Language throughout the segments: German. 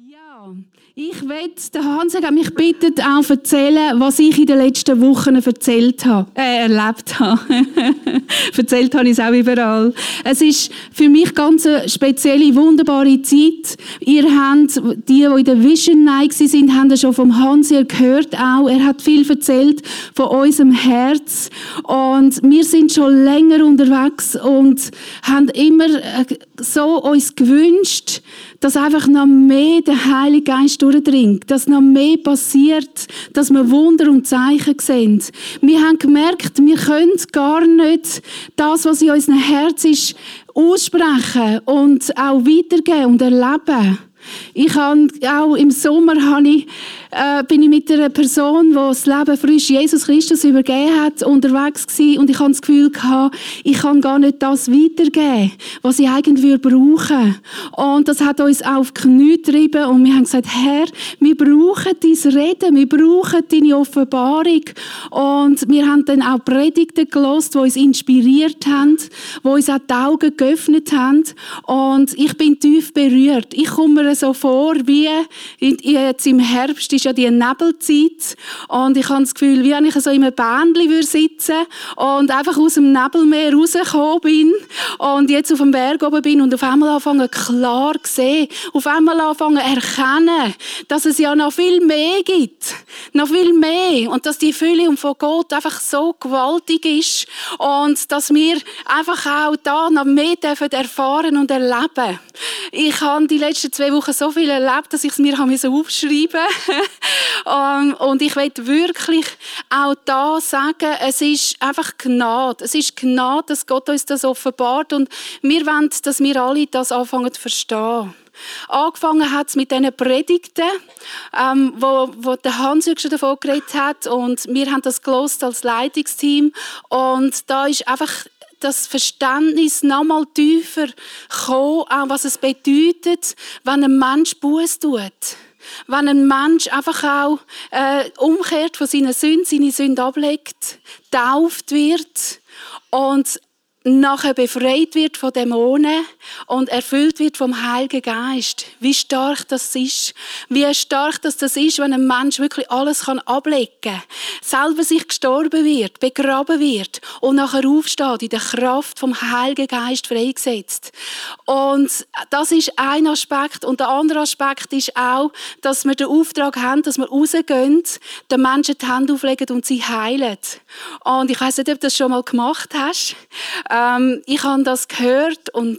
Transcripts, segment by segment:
Ja, ich will, der Hans hat mich gebeten, auch erzählen, was ich in den letzten Wochen erlebt habe. Erzählt habe ich es auch überall. Es ist für mich ganz eine spezielle, wunderbare Zeit. Ihr habt, die in der Vision Night waren, haben schon vom Hans gehört auch. Er hat viel erzählt von unserem Herz. Und wir sind schon länger unterwegs und haben immer so uns gewünscht, dass einfach noch mehr der Heilige Geist durchdringt, dass noch mehr passiert, dass wir Wunder und Zeichen sehen. Wir haben gemerkt, wir können gar nicht das, was in unserem Herz ist, aussprechen und auch weitergeben und erleben. Ich habe auch im Sommer bin ich mit einer Person, die das Leben frisch Jesus Christus übergeben hat, unterwegs gewesen, und ich habe das Gefühl gehabt, ich kann gar nicht das weitergeben, was ich eigentlich brauchen. Und das hat uns auch auf die Knie getrieben und wir haben gesagt, Herr, wir brauchen dein Reden, wir brauchen deine Offenbarung. Und wir haben dann auch Predigten gehört, die uns inspiriert haben, die uns auch die Augen geöffnet haben. Und ich bin tief berührt. Ich komme mir so vor, wie jetzt im Herbst ist ja die Nebelzeit. Und ich habe das Gefühl, wie wenn ich so in einem Bändchen sitzen würde und einfach aus dem Nebelmeer rausgekommen bin und jetzt auf dem Berg oben bin und auf einmal anfangen klar zu sehen, auf einmal anfangen erkennen, dass es ja noch viel mehr gibt. Noch viel mehr. Und dass die Fülle von Gott einfach so gewaltig ist und dass wir einfach auch da noch mehr erfahren und erleben. Ich habe die letzten 2 Wochen so viel erlebt, dass ich es mir aufschreiben musste. Und ich will wirklich auch da sagen, es ist einfach Gnade. Es ist Gnade, dass Gott uns das offenbart. Und wir wollen, dass wir alle das anfangen zu verstehen. Angefangen hat es mit diesen Predigten, wo der Hans schon davon geredet hat. Und wir haben das gehört als Leitungsteam. Und da ist einfach das Verständnis noch mal tiefer gekommen, auch was es bedeutet, wenn ein Mensch Buße tut. Wenn ein Mensch einfach auch umkehrt von seine Sünde ablegt, getauft wird und nachher befreit wird von Dämonen und erfüllt wird vom Heiligen Geist. Wie stark das ist. Wie stark das ist, wenn ein Mensch wirklich alles ablegen kann. Selber sich gestorben wird, begraben wird und nachher aufsteht, in der Kraft vom Heiligen Geist freigesetzt. Und das ist ein Aspekt. Und der andere Aspekt ist auch, dass wir den Auftrag haben, dass wir rausgehen, den Menschen die Hände auflegen und sie heilen. Und ich weiss nicht, ob du das schon mal gemacht hast. Ich habe das gehört und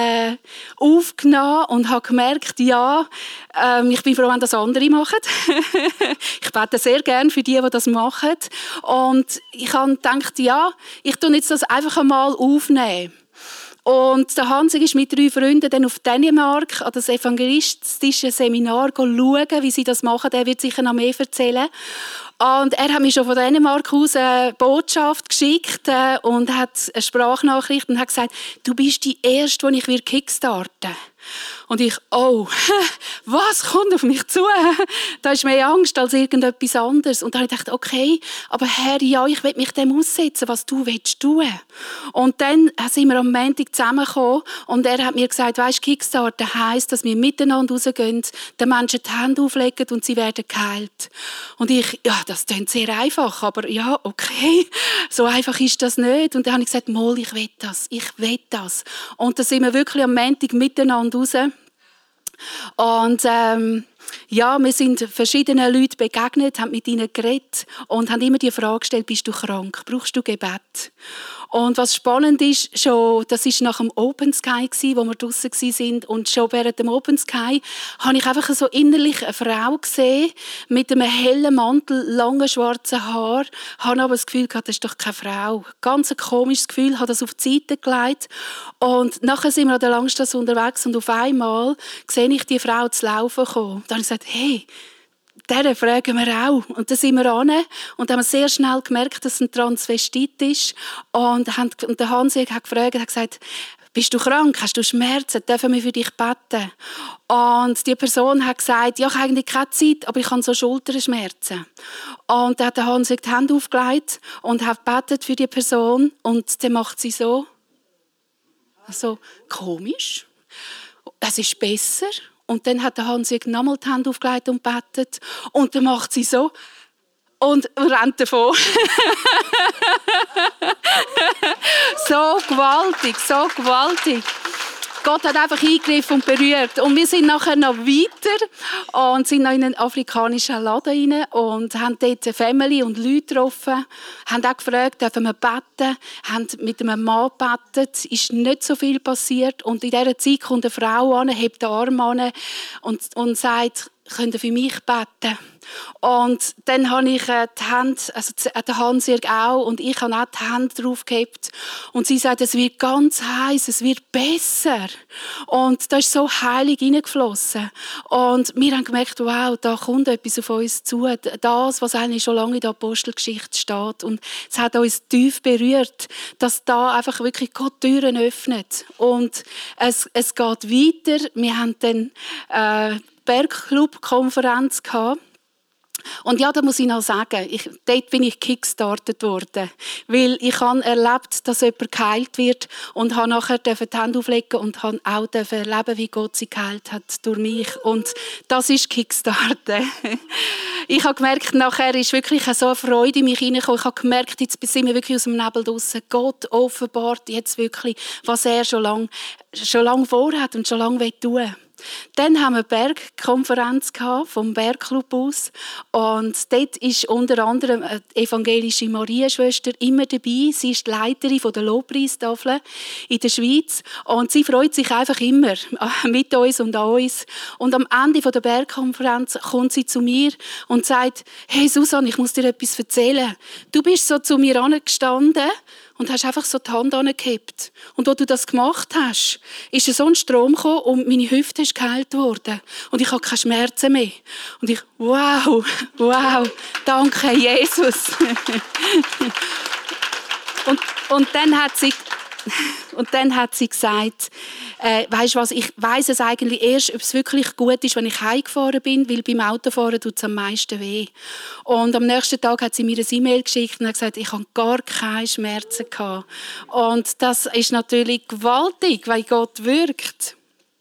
aufgenommen und habe gemerkt, ja, ich bin froh, wenn das andere machen. Ich bete sehr gerne für die das machen. Und ich habe gedacht, ja, ich tue jetzt das einfach einmal aufnehmen. Und der Hans ist mit 3 Freunden dann auf Dänemark an das evangelistische Seminar schauen, wie sie das machen. Er wird sicher noch mehr erzählen. Und er hat mir schon von Dänemark aus eine Botschaft geschickt und hat eine Sprachnachricht und hat gesagt, du bist die Erste, die ich kickstarten will. Und ich, oh, was kommt auf mich zu? Da ist mehr Angst als irgendetwas anderes. Und dann habe ich gedacht, okay, aber Herr, ja, ich will mich dem aussetzen, was du willst tun. Und dann sind wir am Montag zusammengekommen und er hat mir gesagt, weisst, Kickstarter heisst, dass wir miteinander rausgehen, den Menschen die Hände auflegen und sie werden geheilt. Und ich, ja, das klingt sehr einfach, aber ja, okay, so einfach ist das nicht. Und dann habe ich gesagt, mal, ich will das. Und dann sind wir wirklich am Montag miteinander raus. Und ja, wir sind verschiedenen Leuten begegnet, haben mit ihnen geredet und haben immer die Frage gestellt, bist du krank? Brauchst du Gebet? Und was spannend ist, das war nach dem Open Sky, wo wir draussen waren. Und schon während dem Open Sky habe ich einfach so innerlich eine Frau gesehen, mit einem hellen Mantel, langen schwarzen Haaren. Ich habe aber das Gefühl gehabt, das ist doch keine Frau. Ganz ein komisches Gefühl, habe das auf die Seite gelegt. Und nachher sind wir an der Langstrasse unterwegs und auf einmal sehe ich die Frau zu laufen kommen. Dann habe ich gesagt, hey, der fragen wir auch. Und dann sind wir hin und haben sehr schnell gemerkt, dass es ein Transvestit ist. Und der Hans hat gefragt, hat gesagt, bist du krank? Hast du Schmerzen? Dürfen wir für dich beten? Und die Person hat gesagt, ja, ich habe eigentlich keine Zeit, aber ich habe so Schulterschmerzen. Und dann hat der Hans die Hände aufgelegt und hat gebetet für die Person. Und dann macht sie so. Also, komisch. Es ist besser. Und dann hat der Hans-Jürg nochmal die Hände aufgelegt und betet. Und dann macht sie so und rennt davon. So gewaltig, so gewaltig. Gott hat einfach eingegriffen und berührt. Und wir sind nachher noch weiter und sind noch in einen afrikanischen Laden rein und haben dort eine Family und Leute getroffen. Haben auch gefragt, dürfen wir beten? Haben mit einem Mann gebetet. Ist nicht so viel passiert. Und in dieser Zeit kommt eine Frau an, hebt den Arm an und sagt, könnt ihr für mich beten? Und dann habe ich die Hände, also der Hans-Jürg auch, und ich habe auch die Hände drauf gehabt. Und sie sagt, es wird ganz heiß, es wird besser. Und da ist so heilig reingeflossen. Und wir haben gemerkt, wow, da kommt etwas auf uns zu. Das, was eigentlich schon lange in der Apostelgeschichte steht. Und es hat uns tief berührt, dass da einfach wirklich Gott Türen öffnet. Und es geht weiter. Wir haben dann Bergclub-Konferenz gehabt. Und ja, da muss ich noch sagen, dort bin ich kickstartet worden. Weil ich habe erlebt, dass jemand geheilt wird und habe nachher die Hände auflegen und habe auch erleben, wie Gott sie geheilt hat durch mich. Und das ist Kickstarten. Ich habe gemerkt, nachher ist wirklich so eine Freude in mich hineingekommen. Ich habe gemerkt, jetzt sind wir wirklich aus dem Nebel draussen. Gott offenbart jetzt wirklich, was er schon lange vorhat und schon lange tun will. Dann haben wir eine Bergkonferenz vom Bergclub aus. Und dort ist unter anderem eine evangelische Marienschwester immer dabei. Sie ist die Leiterin der Lobpreistafel in der Schweiz. Und sie freut sich einfach immer mit uns und an uns. Und am Ende der Bergkonferenz kommt sie zu mir und sagt, hey Susanne, ich muss dir etwas erzählen. Du bist so zu mir angestanden und hast einfach so die Hand angehebt. Und als du das gemacht hast, ist so ein Strom gekommen und meine Hüfte ist geheilt worden. Und ich habe keine Schmerzen mehr. Und ich, wow, danke Jesus. Und dann hat sie gesagt, weisst du was, ich weiss es eigentlich erst, ob es wirklich gut ist, wenn ich heimgefahren bin, weil beim Autofahren tut es am meisten weh. Und am nächsten Tag hat sie mir eine E-Mail geschickt und hat gesagt, ich habe gar keine Schmerzen gehabt. Und das ist natürlich gewaltig, weil Gott wirkt.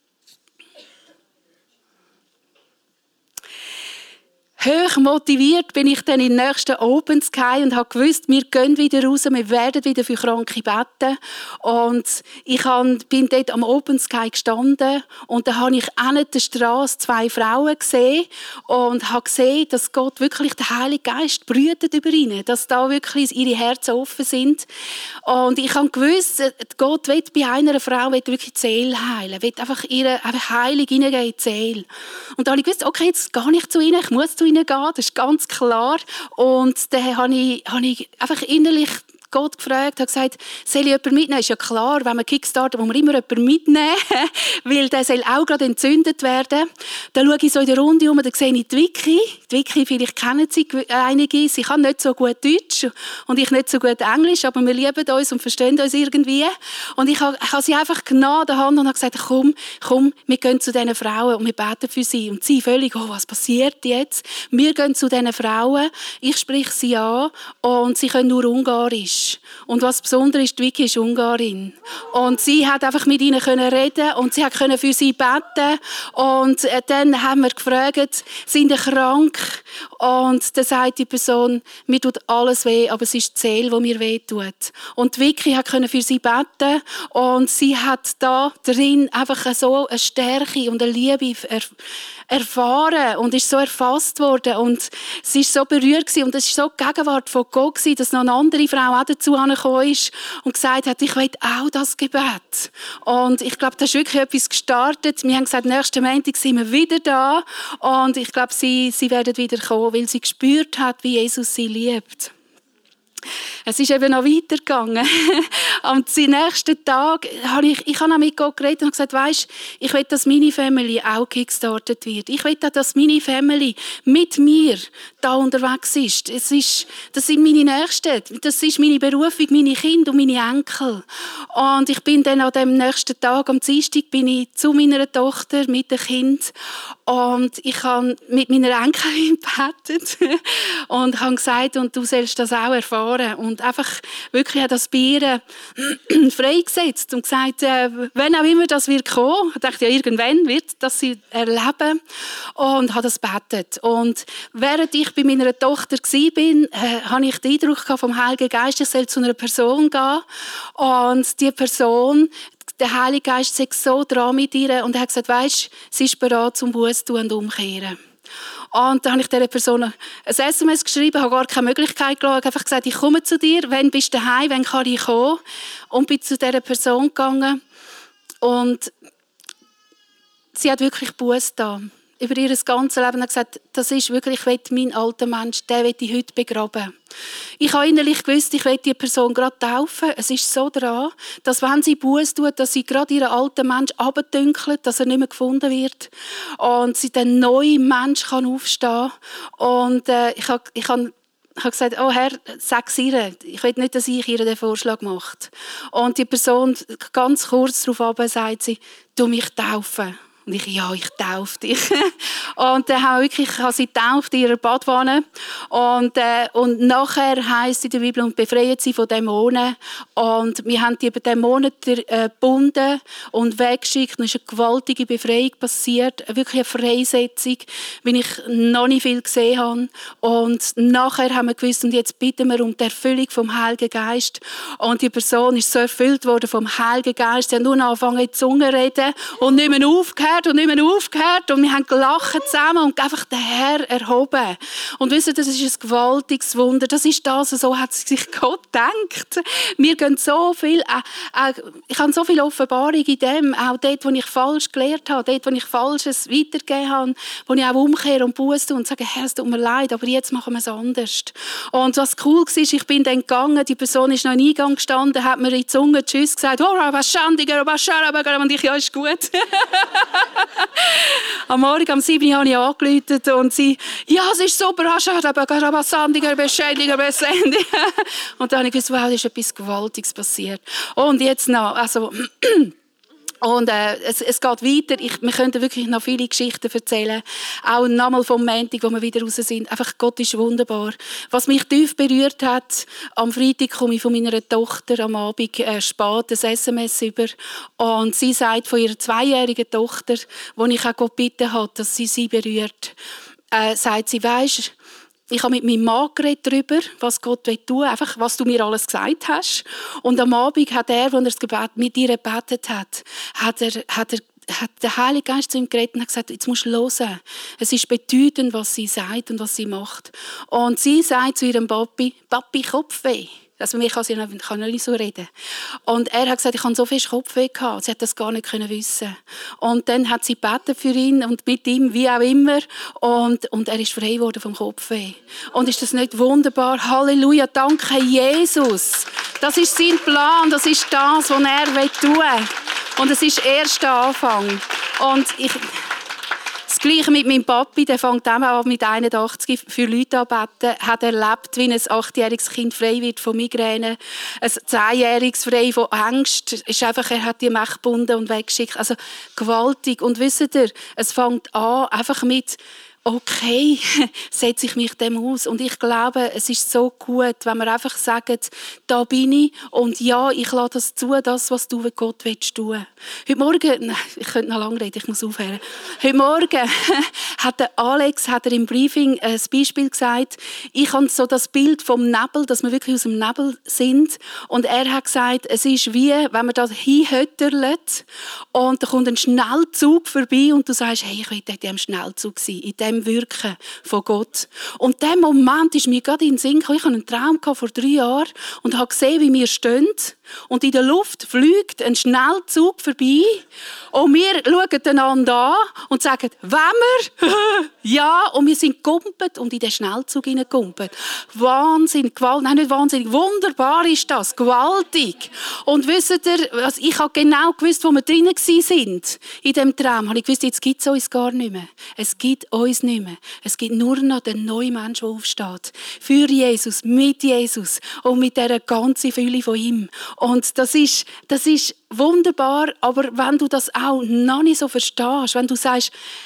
Hoch motiviert bin ich dann in den nächsten Open Sky und habe gewusst, wir gehen wieder raus, wir werden wieder für Kranke beten. Und ich bin dort am Open Sky gestanden und da habe ich an der Straße 2 Frauen gesehen und habe gesehen, dass Gott wirklich, der Heilige Geist brütet über ihnen, dass da wirklich ihre Herzen offen sind. Und ich habe gewusst, Gott will bei einer Frau wirklich die Seele heilen, will einfach ihre Heilung hineingeben in die Seele. Und da habe ich gewusst, okay, jetzt gehe ich zu ihnen, ich muss zu ihnen gehen, das ist ganz klar. Und dann habe ich einfach innerlich Gott gefragt, hat gesagt, soll ich jemanden mitnehmen? Ist ja klar, wenn man Kickstarter, muss man immer jemanden mitnehmen, weil der soll auch gerade entzündet werden. Dann schaue ich so in der Runde um, da sehe ich die Vicky. Die Vicky, vielleicht kennen Sie einige, sie kann nicht so gut Deutsch und ich nicht so gut Englisch, aber wir lieben uns und verstehen uns irgendwie. Und ich habe sie einfach genommen an der Hand und habe gesagt, komm, wir gehen zu diesen Frauen und wir beten für sie. Und sie völlig, was passiert jetzt? Wir gehen zu diesen Frauen, ich spreche sie an und sie können nur Ungarisch. Und was besonders ist, die Vicky ist Ungarin. Und sie hat einfach mit ihnen reden und sie konnte für sie beten. Und dann haben wir gefragt, sind sie krank? Und dann sagt die Person, mir tut alles weh, aber es ist die Seele, die mir weh tut. Und die Vicky konnte für sie beten und sie hat da drin einfach so eine Stärke und eine Liebe erfahren und ist so erfasst worden und sie ist so berührt gewesen. Und es war so die Gegenwart von Gott gewesen, dass noch eine andere Frau auch dazu gekommen ist und gesagt hat, ich will auch das Gebet. Und ich glaube, da ist wirklich etwas gestartet. Wir haben gesagt, nächsten Montag sind wir wieder da und ich glaube, sie werden wieder kommen, weil sie gespürt hat, wie Jesus sie liebt. Es ist eben noch weitergegangen. Am nächsten Tag habe ich auch mit Gott geredet und gesagt, weisst, ich will, dass meine Family auch kickstartet wird. Ich will, dass meine Family mit mir da unterwegs ist. Das sind meine Nächsten. Das ist meine Berufung, meine Kinder und meine Enkel. Und ich bin dann an dem nächsten Tag, am Dienstag, bin ich zu meiner Tochter mit dem Kind und ich habe mit meiner Enkelin gebetet und habe gesagt, und du sollst das auch erfahren. Jahren und einfach wirklich hat das bei ihr freigesetzt und gesagt, wenn auch immer das wird kommen, ich dachte, ja, irgendwann wird das sie erleben und habe das gebetet. Und während ich bei meiner Tochter war, hatte ich den Eindruck vom Heiligen Geist, ich soll zu einer Person gehen und die Person, der Heilige Geist sei so dran mit ihr und er hat gesagt, weisst, sie ist bereit zum Buße tun und umkehren. Und dann habe ich dieser Person ein SMS geschrieben, habe gar keine Möglichkeit gelassen, einfach gesagt, ich komme zu dir, wann bist du daheim, wann kann ich kommen? Und bin zu dieser Person gegangen und sie hat wirklich Buße getan. Über ihr ganzes Leben hat gesagt, das ist wirklich, ich will meinen alten Mensch, den will ich heute begraben. Ich habe innerlich gewusst, ich will die Person gerade taufen. Es ist so dran, dass wenn sie Buße tut, dass sie gerade ihren alten Mensch abdünkelt, dass er nicht mehr gefunden wird. Und sie dann neue Mensch kann aufstehen. Und ich habe gesagt, oh Herr, sag's ihr. Ich will nicht, dass ich ihr den Vorschlag mache. Und die Person, ganz kurz darauf sagt sie, du mich taufen. Und ich taufe dich. Und dann habe ich sie getauft in ihrer Badwanne. Und nachher heisst in der Bibel, und befreit sie von Dämonen. Und wir haben die über Dämonen gebunden und weggeschickt. Und es ist eine gewaltige Befreiung passiert. Wirklich eine Freisetzung, wie ich noch nicht viel gesehen habe. Und nachher haben wir gewusst, und jetzt bitten wir um die Erfüllung vom Heiligen Geist. Und die Person ist so erfüllt worden vom Heiligen Geist. Sie hat nur noch angefangen, in Zungen zu reden und nicht mehr aufgehört. Und wir haben gelacht zusammen und einfach den Herrn erhoben. Und wisst ihr, das ist ein gewaltiges Wunder. Das ist das, so hat sich Gott gedacht. Wir gehen so viel, ich habe so viel Offenbarung in dem, auch dort, wo ich falsch gelehrt habe, dort, wo ich Falsches weitergegeben habe, wo ich auch umkehre und Buße und sage, Herr, es tut mir leid, aber jetzt machen wir es anders. Und was cool war, ich bin dann gegangen, die Person ist noch im Eingang gestanden, hat mir in die Zunge Tschüss gesagt, und ich, ja, ist gut. Am Morgen um 7 Uhr habe ich angerufen und sie, ja, es ist super, und dann habe ich gesagt, wow, da ist etwas Gewaltiges passiert. Und jetzt noch, also, und es geht weiter. Wir könnten wirklich noch viele Geschichten erzählen. Auch nochmal vom Montag, wo wir wieder raus sind. Einfach, Gott ist wunderbar. Was mich tief berührt hat, am Freitag komme ich von meiner Tochter am Abend spät ein SMS über. Und sie sagt von ihrer 2-jährigen Tochter, wo ich auch Gott gebeten habe, dass sie berührt, sagt sie, weisst, ich habe mit meinem Mann geredet darüber, was Gott tun will, einfach, was du mir alles gesagt hast. Und am Abend hat er, als er mit ihr gebetet hat der Heilige Geist zu ihm geredet und hat gesagt, jetzt musst du hören. Es ist bedeutend, was sie sagt und was sie macht. Und sie sagt zu ihrem Papi, Kopfweh. Also mir kann nicht so reden. Und er hat gesagt, ich habe so viel Kopfweh gehabt. Sie hat das gar nicht wissen. Und dann hat sie gebetet für ihn und mit ihm, wie auch immer. Und er ist frei geworden vom Kopfweh. Und ist das nicht wunderbar? Halleluja, danke Jesus. Das ist sein Plan, das ist das, was er tun will. Und es ist erst der Anfang. Und das Gleiche mit meinem Papi, der fängt auch an mit 81 für Leute anbeten, hat erlebt, wie ein 8-jähriges Kind frei wird von Migräne, ein 10-jähriges frei von Angst, ist einfach, er hat die Mächte gebunden und weggeschickt. Also gewaltig. Und wisst ihr, es fängt an einfach mit, okay, setze ich mich dem aus. Und ich glaube, es ist so gut, wenn wir einfach sagen, da bin ich und ja, ich lasse das zu, das, was du mit Gott tun willst. Heute Morgen, ich könnte noch lange reden, ich muss aufhören. Heute Morgen hat der Alex im Briefing ein Beispiel gesagt, ich habe so das Bild vom Nebel, dass wir wirklich aus dem Nebel sind. Und er hat gesagt, es ist wie, wenn man da hinhötterlet und da kommt ein Schnellzug vorbei und du sagst, hey, ich will in diesem Schnellzug sein, in dem Wirken von Gott. Und in dem Moment ist mir gerade in den Sinn gekommen, ich hatte einen Traum vor 3 Jahren und habe gesehen, wie wir stehen und in der Luft fliegt ein Schnellzug vorbei und wir schauen einander an und sagen, wollen wir? Ja, und wir sind gumpet und in den Schnellzug hineingekumpet. Wahnsinn, nicht wahnsinnig, wunderbar ist das, gewaltig. Und wisst ihr, also ich habe genau gewusst, wo wir drinnen sind in diesem Traum. Habe ich gewusst, jetzt gibt es uns gar nicht mehr. Es gibt uns nicht mehr. Es gibt nur noch den neuen Menschen, der aufsteht. Für Jesus, mit Jesus und mit dieser ganzen Fülle von ihm. Und das ist wunderbar, aber wenn du das auch noch nicht so verstehst, wenn du sagst,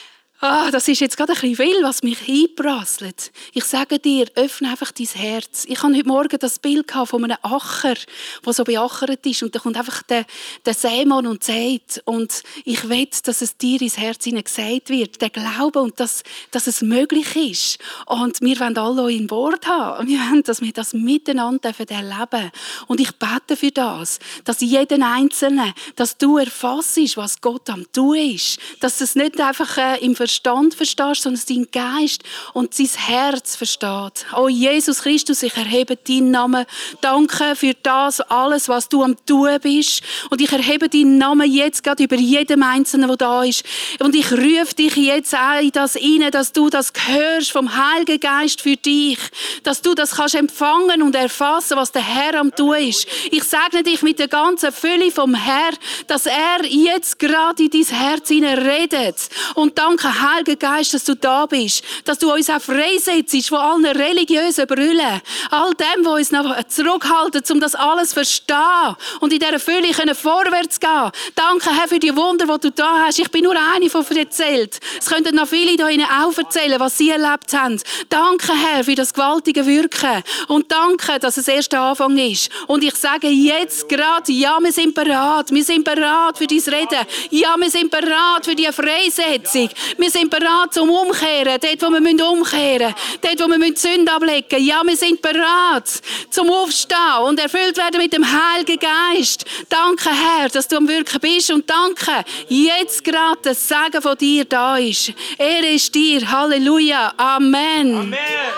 Das ist jetzt gerade ein bisschen viel, was mich einprasselt. Ich sage dir, öffne einfach dein Herz. Ich habe heute Morgen das Bild von einem Acher, der so beachert ist. Und da kommt einfach der Sämann und sagt, und ich will, dass es dir ins Herz hineingesät wird, der Glaube und dass es möglich ist. Und wir wollen alle euch im Wort haben. Und wir wollen, dass wir das miteinander erleben dürfen. Und ich bete für das, dass jeden Einzelnen, dass du erfassst, was Gott am Tun ist. Dass es nicht einfach im Verstand verstehst, sondern dein Geist und dein Herz versteht. Oh Jesus Christus, ich erhebe deinen Namen. Danke für das alles, was du am Tun bist. Und ich erhebe deinen Namen jetzt gerade über jedem Einzelnen, der da ist. Und ich rufe dich jetzt auch in das rein, dass du das hörst vom Heiligen Geist für dich. Dass du das kannst empfangen und erfassen, was der Herr am Tun ist. Ich segne dich mit der ganzen Fülle vom Herr, dass er jetzt gerade in dein Herz hinein redet. Und danke, Heiliger Geist, dass du da bist. Dass du uns auch freisetzt von allen religiösen Brüllen. All dem, was uns noch zurückhalten, um das alles zu verstehen. Und in dieser Fülle vorwärts gehen. Danke, Herr, für die Wunder, die du da hast. Ich bin nur eine von erzählt. Es könnten noch viele da Ihnen auch erzählen, was sie erlebt haben. Danke, Herr, für das gewaltige Wirken. Und danke, dass es erst der Anfang ist. Und ich sage jetzt gerade, ja, wir sind bereit. Wir sind bereit für dein Reden. Ja, wir sind bereit für die Freisetzung. Wir sind bereit zum Umkehren. Dort, wo wir umkehren müssen. Dort, wo wir Sünde ablegen müssen. Ja, wir sind bereit zum Aufstehen und erfüllt werden mit dem Heiligen Geist. Danke, Herr, dass du am Wirken bist. Und danke, jetzt gerade das Segen von dir da ist. Er ist dir. Halleluja. Amen. Amen.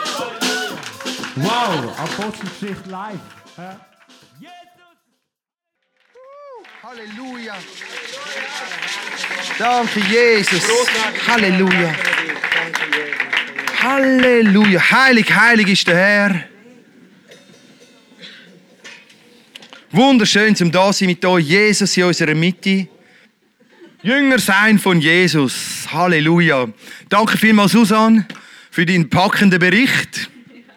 Wow, Apostelgeschichte live. Halleluja. Danke, Jesus. Halleluja. Halleluja. Heilig, heilig ist der Herr. Wunderschön zum da sein mit euch. Jesus in unserer Mitte. Jünger sein von Jesus. Halleluja. Danke vielmals, Susanne, für deinen packenden Bericht.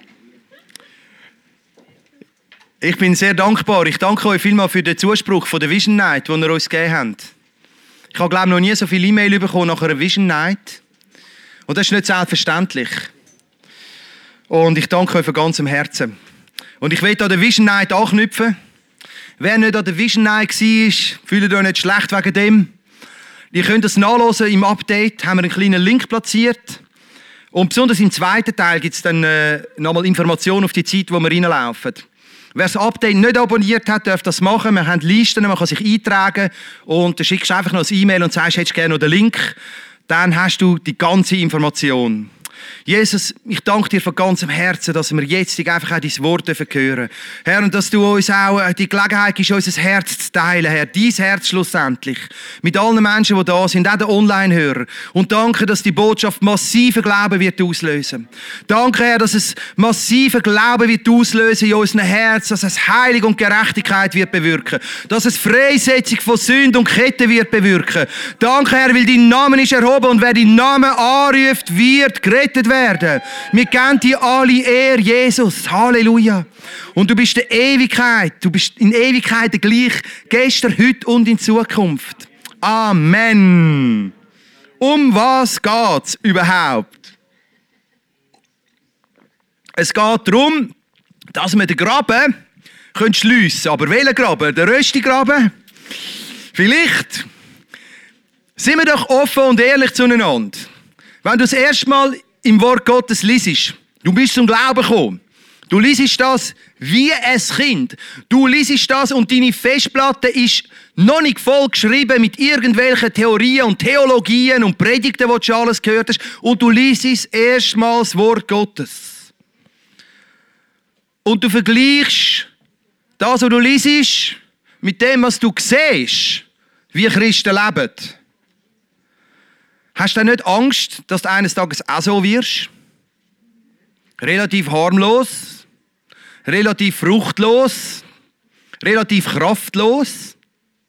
Ich bin sehr dankbar. Ich danke euch vielmals für den Zuspruch von der Vision Night, den ihr uns gegeben habt. Ich habe, glaube ich, noch nie so viele E-Mails bekommen nach einer Vision Night. Und das ist nicht selbstverständlich. Und ich danke euch von ganzem Herzen. Und ich will an der Vision Night anknüpfen. Wer nicht an der Vision Night war, fühlt euch nicht schlecht wegen dem. Ihr könnt das nachlesen im Update, haben wir einen kleinen Link platziert. Und besonders im zweiten Teil gibt es dann nochmal Informationen auf die Zeit, wo wir reinlaufen. Wer das Update nicht abonniert hat, darf das machen. Wir haben Listen, man kann sich eintragen und dann schickst du einfach noch ein E-Mail und sagst, hättest du gerne noch den Link. Dann hast du die ganze Information. Jesus, ich danke dir von ganzem Herzen, dass wir jetzt einfach auch dein Wort hören dürfen. Herr, und dass du uns auch die Gelegenheit gibst, unser Herz zu teilen, Herr. Dein Herz schlussendlich. Mit allen Menschen, die da sind, auch den Online-Hörer. Und danke, dass die Botschaft massiven Glauben wird auslösen. Danke, Herr, dass es massiven Glauben wird auslösen in unseren Herzen, dass es Heilung und Gerechtigkeit wird bewirken. Dass es Freisetzung von Sünde und Ketten wird bewirken. Danke, Herr, weil dein Name ist erhoben und wer deinen Namen anruft, wird gerettet werden. Wir geben dir alle Ehre, Jesus. Halleluja. Und du bist in Ewigkeit. Du bist in Ewigkeit gleich. Gestern, heute und in Zukunft. Amen. Um was geht's überhaupt? Es geht darum, dass wir den Graben schliessen können. Aber welchen Graben? Den Röstigraben? Vielleicht. Sind wir doch offen und ehrlich zueinander. Wenn du das erste Mal im Wort Gottes liest, du bist zum Glauben gekommen. Du liest das wie ein Kind. Du liest das und deine Festplatte ist noch nicht voll geschrieben mit irgendwelchen Theorien und Theologien und Predigten, die du schon alles gehört hast. Und du liest erstmals das Wort Gottes. Und du vergleichst das, was du liest, mit dem, was du siehst, wie Christen leben. Hast du nicht Angst, dass du eines Tages auch so wirst? Relativ harmlos, relativ fruchtlos, relativ kraftlos.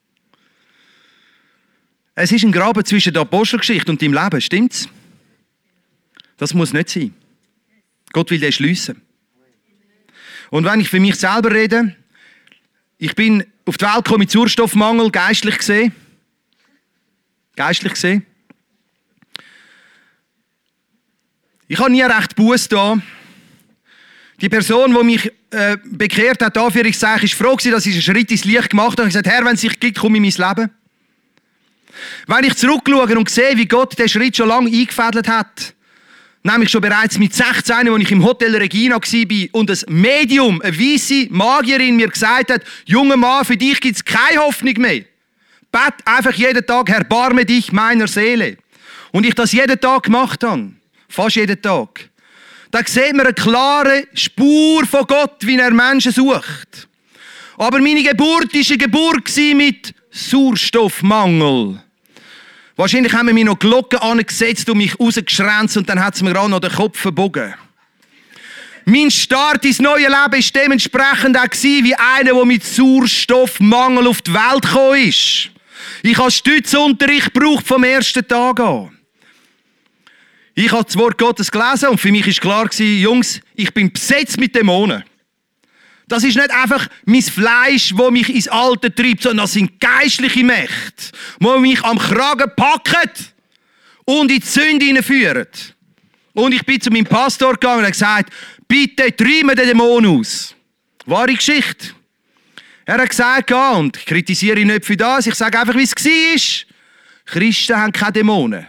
Es ist ein Graben zwischen der Apostelgeschichte und deinem Leben, stimmt's? Das muss nicht sein. Gott will den schliessen. Und wenn ich für mich selber rede, ich bin auf die Welt gekommen mit Sauerstoffmangel, geistlich gesehen. Ich habe nie recht Buße da. Die Person, die mich bekehrt hat, dafür ich sage, ist froh gewesen, dass ich einen Schritt ins Licht gemacht habe. Ich habe gesagt, Herr, wenn es sich gibt, komme in mein Leben. Wenn ich zurückschaue und sehe, wie Gott diesen Schritt schon lange eingefädelt hat, nämlich schon bereits mit 16, als ich im Hotel Regina war und ein Medium, eine weisse Magierin mir gesagt hat, junger Mann, für dich gibt es keine Hoffnung mehr. Bet einfach jeden Tag, erbarme dich meiner Seele. Und ich das jeden Tag gemacht habe, fast jeden Tag, da sieht man eine klare Spur von Gott, wie er Menschen sucht. Aber meine Geburt war eine Geburt mit Sauerstoffmangel. Wahrscheinlich haben wir mir noch Glocken angesetzt und mich rausgeschränzt und dann hat es mir gerade noch den Kopf verbogen. Mein Start ins neue Leben war dementsprechend auch wie einer, der mit Sauerstoffmangel auf die Welt gekommen ist. Ich habe Stützunterricht gebraucht vom ersten Tag an. Ich habe das Wort Gottes gelesen und für mich war klar, Jungs, ich bin besetzt mit Dämonen. Das ist nicht einfach mein Fleisch, das mich ins Alte treibt, sondern das sind geistliche Mächte, die mich am Kragen packen und in die Sünde hineinführen. Und ich bin zu meinem Pastor gegangen und habe gesagt, bitte treiben den Dämon aus. Wahre Geschichte. Er hat gesagt, und ich kritisiere ihn nicht für das, ich sage einfach, wie es war. Christen haben keine Dämonen.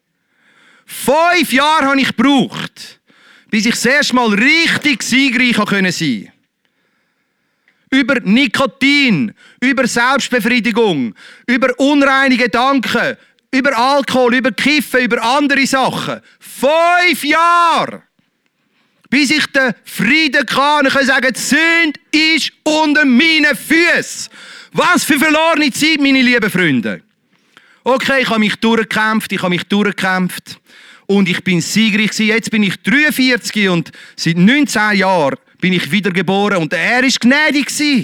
5 Jahre habe ich gebraucht, bis ich das erste Mal richtig siegreich sein konnte. Über Nikotin, über Selbstbefriedigung, über unreine Gedanken, über Alkohol, über Kiffen, über andere Sachen. 5 Jahre! Bis ich den Frieden kann und kann sagen, die Sünde ist unter meinen Füßen. Was für verlorene Zeit, meine lieben Freunde. Okay, ich habe mich durchgekämpft. Und ich bin siegreich gewesen. Jetzt bin ich 43 und seit 19 Jahren bin ich wiedergeboren. Und er ist gnädig gewesen.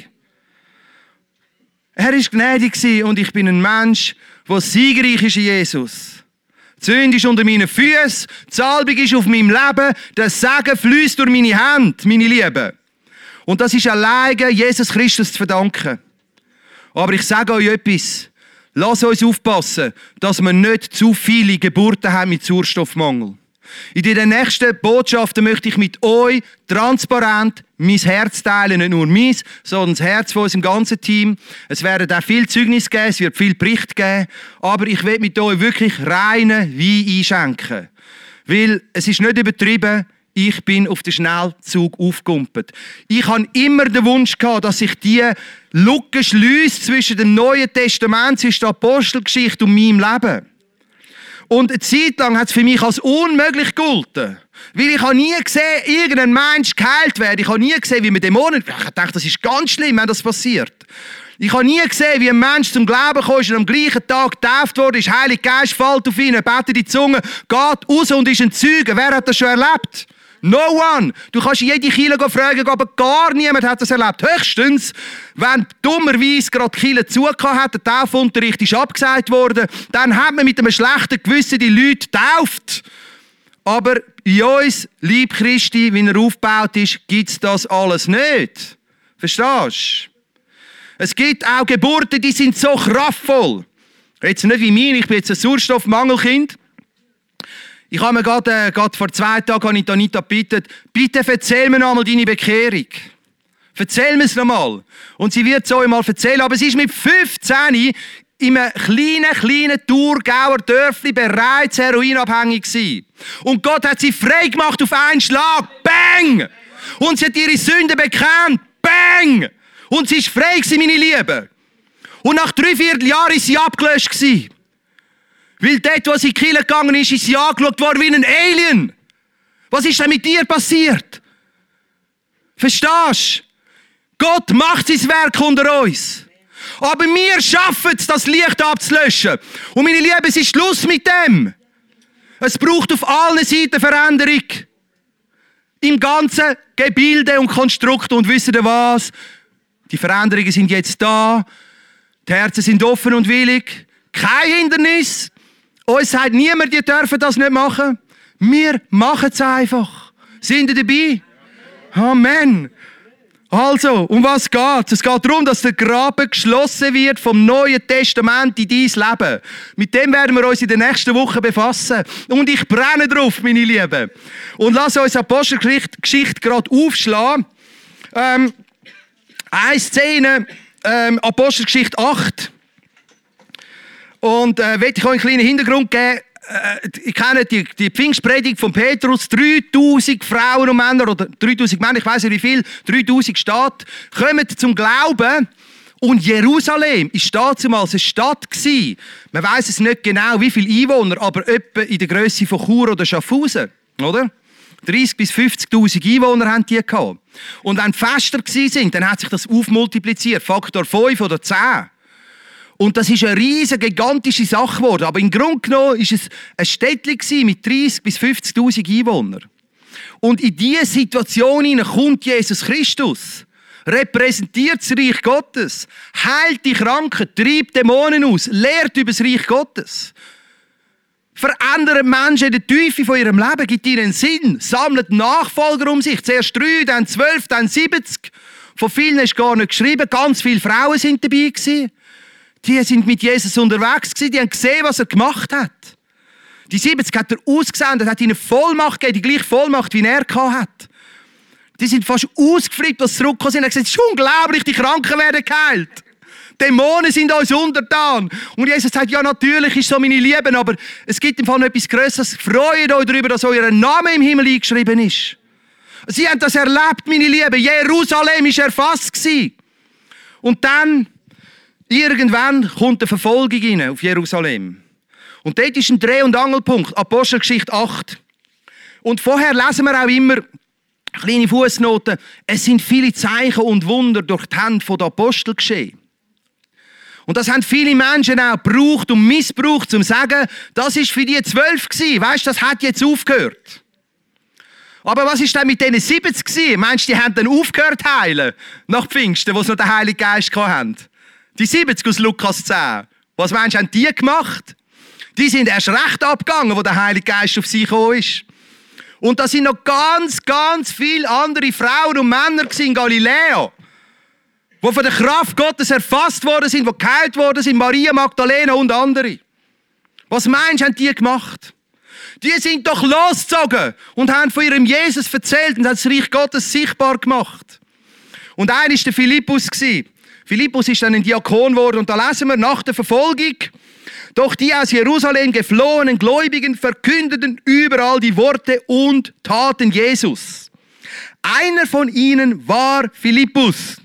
Er ist gnädig gewesen und ich bin ein Mensch, der siegreich ist in Jesus. Die Sünde ist unter meinen Füßen, die Salbung ist auf meinem Leben, der Segen fließt durch meine Hände, meine Lieben. Und das ist alleine Jesus Christus zu verdanken. Aber ich sage euch etwas. Lasst uns aufpassen, dass wir nicht zu viele Geburten haben mit Sauerstoffmangel. In den nächsten Botschaften möchte ich mit euch transparent mein Herz teilen. Nicht nur meins, sondern das Herz von unserem ganzen Team. Es werden auch viel Zeugnis geben, es wird viel Bericht geben. Aber ich will mit euch wirklich reinen Wein einschenken. Weil es ist nicht übertrieben, ich bin auf den Schnellzug aufgekumpelt. Ich hatte immer den Wunsch gehabt, dass sich die Lücke schliesst zwischen dem Neuen Testament, zwischen der Apostelgeschichte und meinem Leben. Und eine Zeit lang hat es für mich als unmöglich gegolten. Weil ich habe nie gesehen, irgendein Mensch geheilt werden. Ich habe nie gesehen, wie man Dämonen... Ich dachte, das ist ganz schlimm, wenn das passiert. Ich habe nie gesehen, wie ein Mensch zum Glauben kommt und am gleichen Tag getauft wurde, ist Heilige Geist fällt auf ihn, betet die Zunge, geht raus und ist ein Zeuge. Wer hat das schon erlebt? No one. Du kannst jede Kirche fragen, aber gar niemand hat das erlebt. Höchstens, wenn dummerweise gerade die Kirche zugehört hat, der Taufunterricht ist abgesagt worden, dann hat man mit einem schlechten Gewissen die Leute getauft. Aber in uns, lieb Christi, wie er aufgebaut ist, gibt es das alles nicht. Verstehst du? Es gibt auch Geburten, die sind so kraftvoll. Jetzt nicht wie meine, ich bin jetzt ein Sauerstoffmangelkind. Ich habe mir gerade vor 2 Tagen Anita gebeten, bitte erzähl mir noch einmal deine Bekehrung. Erzähl mir es noch mal. Und sie wird es euch mal erzählen. Aber sie ist mit 15 in einem kleinen Thurgauer Dörfli bereits heroinabhängig gewesen. Und Gott hat sie frei gemacht auf einen Schlag. Bang! Und sie hat ihre Sünden bekannt. Bang! Und sie war frei gewesen, meine Lieben. Und nach 3/4 Jahren war sie abgelöscht gewesen. Weil dort, wo sie in die Kirche gegangen ist, ist sie angeschaut worden wie ein Alien. Was ist denn mit dir passiert? Verstehst du? Gott macht sein Werk unter uns. Aber wir schaffen es, das Licht abzulöschen. Und meine Lieben, es ist Schluss mit dem. Es braucht auf allen Seiten Veränderung. Im ganzen Gebilde und Konstrukt. Und wisst ihr was? Die Veränderungen sind jetzt da. Die Herzen sind offen und willig. Kein Hindernis. Uns sagt niemand, ihr dürft das nicht machen. Wir machen es einfach. Sind ihr dabei? Amen. Also, um was geht es? Es geht darum, dass der Graben geschlossen wird vom Neuen Testament in dein Leben. Mit dem werden wir uns in der nächsten Woche befassen. Und ich brenne drauf, meine Lieben. Und lass uns Apostelgeschichte gerade aufschlagen. Eine Szene, Apostelgeschichte 8. Und will ich euch einen kleinen Hintergrund geben. Ich kenne die Pfingstpredigt von Petrus, 3000 Frauen und Männer, oder 3000 Männer, ich weiss nicht wie viel, 3000 Stadt, kommen zum Glauben. Und Jerusalem war damals eine Stadt gewesen. Man weiss es nicht genau, wie viele Einwohner, aber etwa in der Grösse von Chur oder Schaffhausen, oder? 30.000 bis 50.000 Einwohner haben die gehabt. Und wenn Fester waren, dann hat sich das aufmultipliziert, Faktor 5 oder 10. Und das ist eine riesige, gigantische Sache geworden. Aber im Grunde genommen war es ein Städtchen mit 30.000 bis 50.000 Einwohnern. Und in diese Situation kommt Jesus Christus, repräsentiert das Reich Gottes, heilt die Kranken, treibt Dämonen aus, lehrt über das Reich Gottes, verändert Menschen in der Tiefe von ihrem Leben, gibt ihnen Sinn, sammelt Nachfolger um sich. Zuerst 3, dann 12, dann 70. Von vielen ist gar nicht geschrieben. Ganz viele Frauen sind dabei gewesen. Die sind mit Jesus unterwegs gewesen. Die haben gesehen, was er gemacht hat. Die 70 hat er ausgesendet, hat ihnen Vollmacht gegeben, die gleiche Vollmacht, wie er hat. Die sind fast ausgeflippt, als sie zurückgekommen sind. Er hat gesagt, es ist unglaublich, die Kranken werden geheilt. Dämonen sind uns untertan. Und Jesus sagt, ja, natürlich ist so, meine Lieben, aber es gibt im Fall noch etwas Größeres. Freut euch darüber, dass euer Name im Himmel eingeschrieben ist. Sie haben das erlebt, meine Lieben. Jerusalem war erfasst gewesen. Und dann, irgendwann kommt eine Verfolgung rein auf Jerusalem. Und dort ist ein Dreh- und Angelpunkt, Apostelgeschichte 8. Und vorher lesen wir auch immer, kleine Fußnoten, es sind viele Zeichen und Wunder durch die Hände der Apostel geschehen. Und das haben viele Menschen auch gebraucht und missbraucht, um zu sagen, das war für die 12 gewesen. Weisst du, das hat jetzt aufgehört. Aber was ist denn mit diesen 70 gewesen? Meinst du, die haben dann aufgehört zu heilen? Nach Pfingsten, wo sie noch den Heiligen Geist hatten? Die 70 aus Lukas 10. Was meinst du, haben die gemacht? Die sind erst recht abgegangen, wo der Heilige Geist auf sie gekommen ist. Und da sind noch ganz, ganz viele andere Frauen und Männer in Galiläa, die von der Kraft Gottes erfasst worden sind, die geheilt worden sind, Maria Magdalena und andere. Was meinst du, haben die gemacht? Die sind doch losgezogen und haben von ihrem Jesus erzählt und haben das Reich Gottes sichtbar gemacht. Und einer war der Philippus. Philippus ist dann ein Diakon geworden und da lesen wir nach der Verfolgung, doch die aus Jerusalem geflohenen Gläubigen verkündeten überall die Worte und Taten Jesus. Einer von ihnen war Philippus.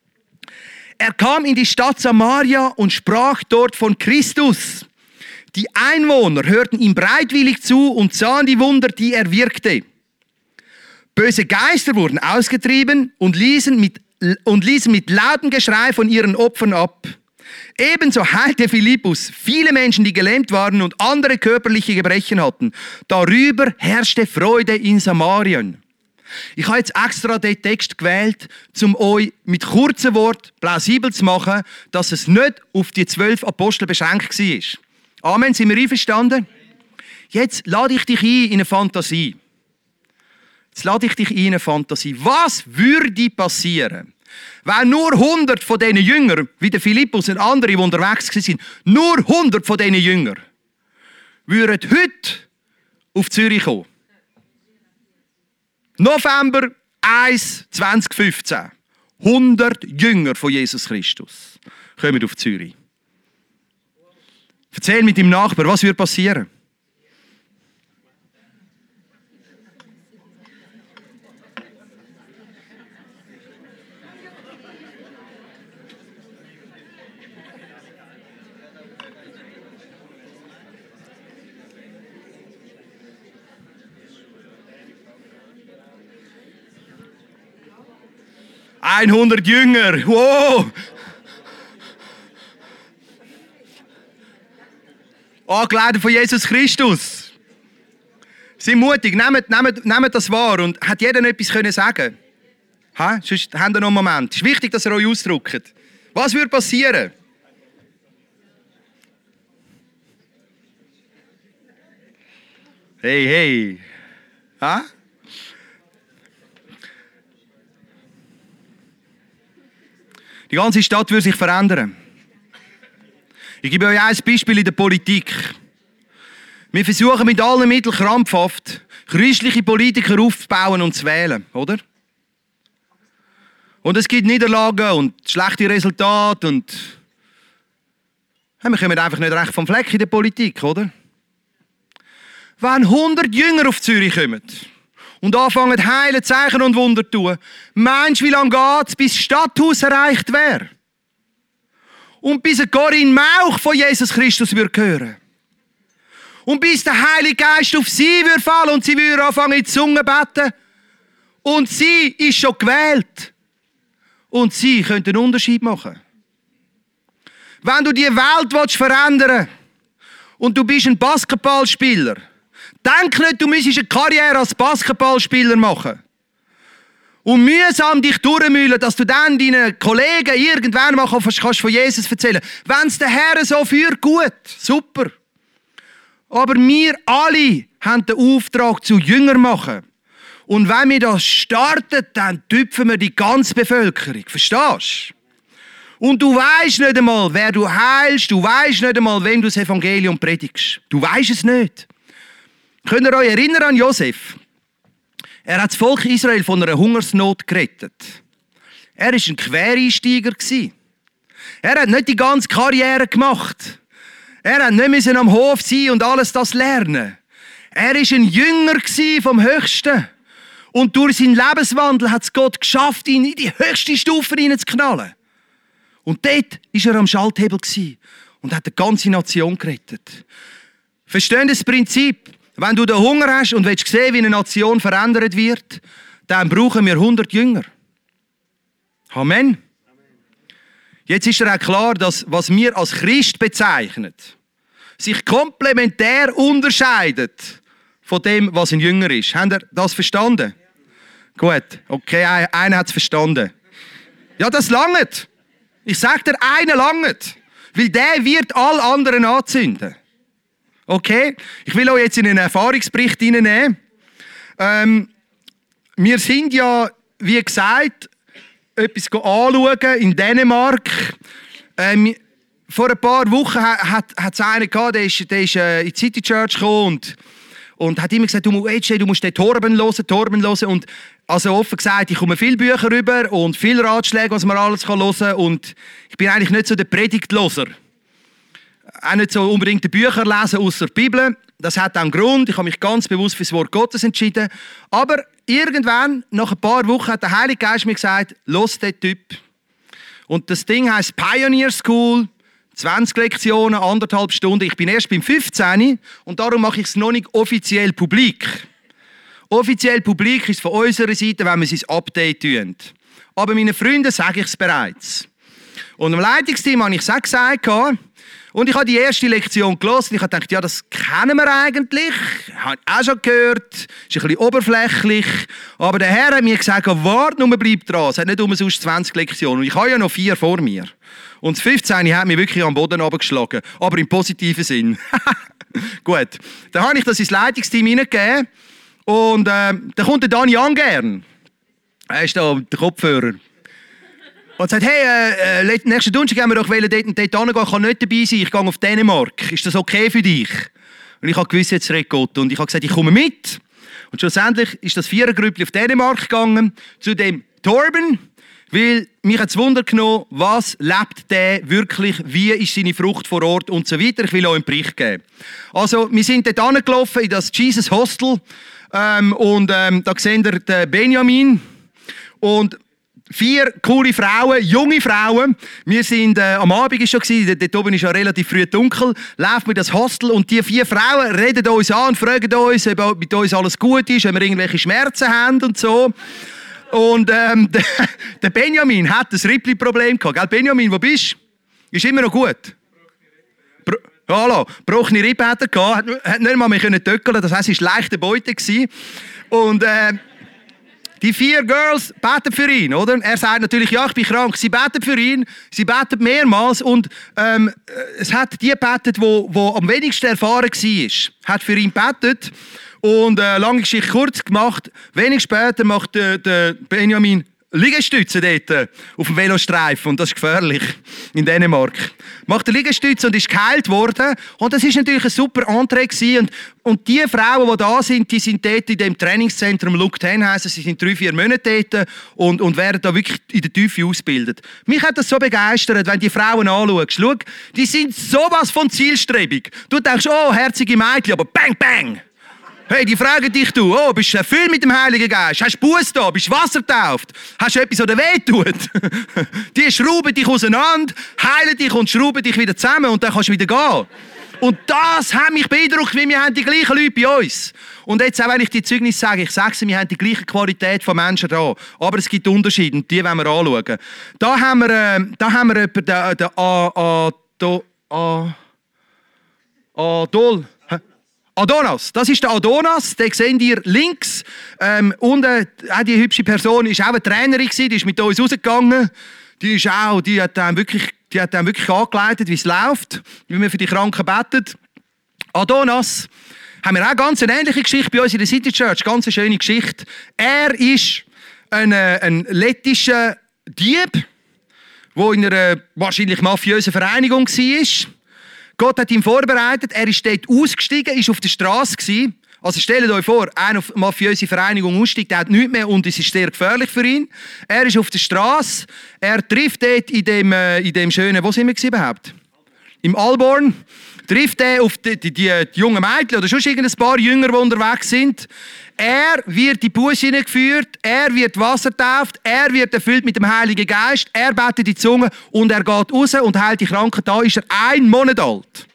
Er kam in die Stadt Samaria und sprach dort von Christus. Die Einwohner hörten ihm bereitwillig zu und sahen die Wunder, die er wirkte. Böse Geister wurden ausgetrieben und ließen mit lautem Geschrei von ihren Opfern ab. Ebenso heilte Philippus viele Menschen, die gelähmt waren und andere körperliche Gebrechen hatten. Darüber herrschte Freude in Samarien. Ich habe jetzt extra den Text gewählt, um euch mit kurzen Worten plausibel zu machen, dass es nicht auf die 12 Apostel beschränkt war. Amen, sind wir einverstanden? Jetzt lade ich dich ein in eine Fantasie. Was würde passieren, wenn nur 100 von diesen Jüngern, wie der Philippus und andere, die unterwegs waren, nur 100 von diesen Jüngern, würden heute auf Zürich kommen? November 1, 2015. 100 Jünger von Jesus Christus kommen auf Zürich. Erzähl mit deinem Nachbar, was würde passieren? ...100 Jünger, wow! Angeleitet von Jesus Christus. Seid mutig, nehmt das wahr. Und hat jeder noch etwas können sagen? Sonst habt ihr noch einen Moment. Es ist wichtig, dass ihr euch ausdrückt. Was würde passieren? Hey. Die ganze Stadt würde sich verändern. Ich gebe euch ein Beispiel in der Politik. Wir versuchen mit allen Mitteln krampfhaft, christliche Politiker aufzubauen und zu wählen, oder? Und es gibt Niederlagen und schlechte Resultate und wir kommen einfach nicht recht vom Fleck in der Politik, oder? Wenn 100 Jünger auf Zürich kommen und anfangen heilen, Zeichen und Wunder zu tun, meinst du, wie lange geht es, bis das Stadthaus erreicht wäre? Und bis ein Corinne Mauch von Jesus Christus würde hören. Und bis der Heilige Geist auf sie würde fallen und sie würde anfangen in die Zunge beten. Und sie ist schon gewählt. Und sie könnte einen Unterschied machen. Wenn du die Welt verändern willst und du bist ein Basketballspieler, denk nicht, du müsstest eine Karriere als Basketballspieler machen. Und mühsam dich durchmühlen, dass du dann deinen Kollegen irgendwann mal kannst von Jesus erzählen. Wenn es der Herr so führt, gut, super. Aber wir alle haben den Auftrag zu Jünger machen. Und wenn wir das starten, dann tüpfen wir die ganze Bevölkerung. Verstehst du? Und du weisst nicht einmal, wer du heilst. Du weisst nicht einmal, wem du das Evangelium predigst. Du weisst es nicht. Könnt ihr euch erinnern an Josef? Er hat das Volk Israel von einer Hungersnot gerettet. Er war ein Quereinsteiger. Er hat nicht die ganze Karriere gemacht. Er hat nicht am Hof sein und alles das lernen. Er war ein Jünger vom Höchsten. Und durch seinen Lebenswandel hat es Gott geschafft, ihn in die höchste Stufe hineinzuknallen. Und dort war er am Schalthebel und hat die ganze Nation gerettet. Versteht das Prinzip? Wenn du den Hunger hast und willst sehen, wie eine Nation verändert wird, dann brauchen wir 100 Jünger. Amen. Jetzt ist dir auch klar, dass was wir als Christ bezeichnen, sich komplementär unterscheidet von dem, was ein Jünger ist. Habt ihr das verstanden? Ja. Gut, okay, einer hat es verstanden. Ja, das langt. Ich sage dir, einer langt. Weil der wird alle anderen anzünden. Okay? Ich will euch jetzt in einen Erfahrungsbericht hineinnehmen. Wir sind ja, wie gesagt, etwas anschauen in Dänemark. Vor ein paar Wochen hat es einen gehabt, der ist in die City Church gekommen und hat immer gesagt, du musst den Torben hören. Und also offen gesagt, ich komme viele Bücher rüber und viele Ratschläge, was man alles hören kann. Und ich bin eigentlich nicht so der Predigtloser. Auch nicht so unbedingt die Bücher lesen, außer die Bibel. Das hat auch einen Grund. Ich habe mich ganz bewusst für das Wort Gottes entschieden. Aber irgendwann, nach ein paar Wochen, hat der Heilige Geist mir gesagt, los den Typ. Und das Ding heisst Pioneer School, 20 Lektionen, 1,5 Stunden. Ich bin erst beim 15. und darum mache ich es noch nicht offiziell publik. Offiziell publik ist von unserer Seite, wenn wir es ins Update tun. Aber meinen Freunden sage ich es bereits. Und im Leitungsteam habe ich es auch gesagt. Und ich habe die erste Lektion gelesen. Ich habe gedacht, ja, das kennen wir eigentlich. Habe ich auch schon gehört. Ist ein bisschen oberflächlich. Aber der Herr hat mir gesagt, warte, nur bleib dran. Es hat nicht umsonst 20 Lektionen. Und ich habe ja noch 4 vor mir. Und das 15. hat mich wirklich am Boden runtergeschlagen. Aber im positiven Sinn. Gut. Dann habe ich das ins Leitungsteam hineingegeben. Und dann kommt der Dani Angern. Er ist da der Kopfhörer. Und sagt, hey, nächsten Donnerstag haben wir doch dort und dort hingehen. Ich kann nicht dabei sein, ich gehe auf Dänemark. Ist das okay für dich? Und ich habe gewusst, jetzt redet Gott. Und ich habe gesagt, ich komme mit. Und schlussendlich ist das 4er-Grüppli auf Dänemark gegangen, zu dem Torben, weil mich hat es Wunder genommen, was lebt der wirklich, wie ist seine Frucht vor Ort und so weiter. Ich will euch einen Bericht geben. Also, wir sind dort hingelaufen in das Jesus Hostel da seht ihr den Benjamin und 4 coole Frauen, junge Frauen. Wir sind am Abend schon gewesen, dort oben ist ja relativ früh dunkel, laufen wir das Hostel und die 4 Frauen reden uns an und fragen uns, ob mit uns alles gut ist, ob wir irgendwelche Schmerzen haben und so. Und der Benjamin hat ein Rippli-Problem gehabt. Gell, Benjamin, wo bist du? Ist immer noch gut? Hallo, gebrochene Rippen hat er gehabt, hat nicht mal mehr töckeln, das heisst, es war leichte Beute gewesen. Und die 4 Girls beten für ihn, oder? Er sagt natürlich, ja, ich bin krank. Sie beten für ihn, sie beten mehrmals und es hat die gebetet, die am wenigsten erfahren war, hat für ihn gebetet. Und lange Geschichte kurz gemacht, wenig später macht der Benjamin Liegestütze dort auf dem Velostreifen und das ist gefährlich in Dänemark. Macht eine Liegestütze und ist geheilt worden und das ist natürlich ein super Entree gewesen. Und die Frauen, die da sind, die sind dort in dem Trainingszentrum Look 10 heissen, sie sind 3-4 Monate dort und werden da wirklich in der Tiefe ausgebildet. Mich hat das so begeistert, wenn die Frauen anschaust. Schau, die sind sowas von zielstrebig. Du denkst, oh, herzige Mädchen, aber bang, bang. Hey, die fragen dich, du, oh, bist du erfüllt mit dem Heiligen Geist? Hast du Buß da? Bist du wassertauft? Hast du etwas, das dir wehtut? Die schrauben dich auseinander, heilen dich und schrauben dich wieder zusammen und dann kannst du wieder gehen. Und das hat mich beeindruckt, weil wir haben die gleichen Leute bei uns. Und jetzt auch, wenn ich die Zeugnisse sage, ich sage sie, wir haben die gleiche Qualität von Menschen da. Aber es gibt Unterschiede und die wollen wir anschauen. Da haben wir den Adonas, das ist der Adonas, den seht ihr links. Unten, auch die hübsche Person war auch eine Trainerin, die ist mit uns rausgegangen. Die hat dann wirklich angeleitet, wie es läuft, wie wir für die Kranken beten. Adonas, haben wir auch ganz eine ähnliche Geschichte bei uns in der City Church, ganz eine schöne Geschichte. Er ist ein lettischer Dieb, der in einer wahrscheinlich mafiösen Vereinigung war. Gott hat ihn vorbereitet, er ist dort ausgestiegen, ist auf der Straße gewesen. Also stellt euch vor, einer auf eine mafiöse Vereinigung aussteigt, der hat nichts mehr und es ist sehr gefährlich für ihn. Er ist auf der Straße, er trifft dort in dem schönen, wo sind wir überhaupt? Im Alborn. Trifft er auf die jungen Mädchen oder schon ein paar Jünger, die unterwegs sind. Er wird in die Busse hineingeführt, er wird wassertauft, er wird erfüllt mit dem Heiligen Geist, er betet in die Zunge und er geht raus und heilt die Kranken. Da ist er 1 Monat alt.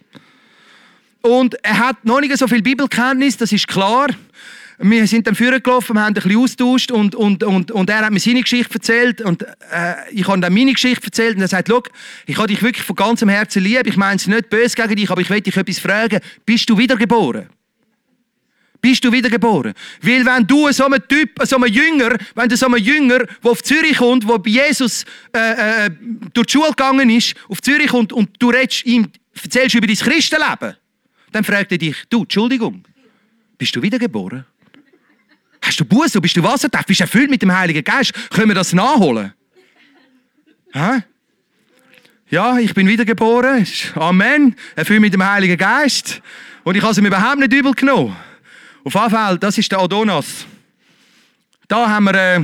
Und er hat noch nicht so viel Bibelkenntnis, das ist klar. Wir sind dann vorgelaufen, wir haben ein bisschen austauscht und er hat mir seine Geschichte erzählt und ich habe dann meine Geschichte erzählt und er sagt, schau, ich habe dich wirklich von ganzem Herzen lieb, ich meine es nicht böse gegen dich, aber ich will dich etwas fragen, bist du wiedergeboren? Bist du wiedergeboren? Weil wenn du so ein Jünger, der auf Zürich kommt, der bei Jesus durch die Schule gegangen ist, auf Zürich kommt und du erzählst über dein Christenleben, dann fragt er dich, du, Entschuldigung, bist du wiedergeboren? Hast du Buße? Bist du wassertauft? Bist du erfüllt mit dem Heiligen Geist? Können wir das nachholen? Hä? Ja, ich bin wiedergeboren. Amen. Erfüllt mit dem Heiligen Geist. Und ich habe es mir überhaupt nicht übel genommen. Auf jeden Fall, das ist der Adonas. Da haben wir,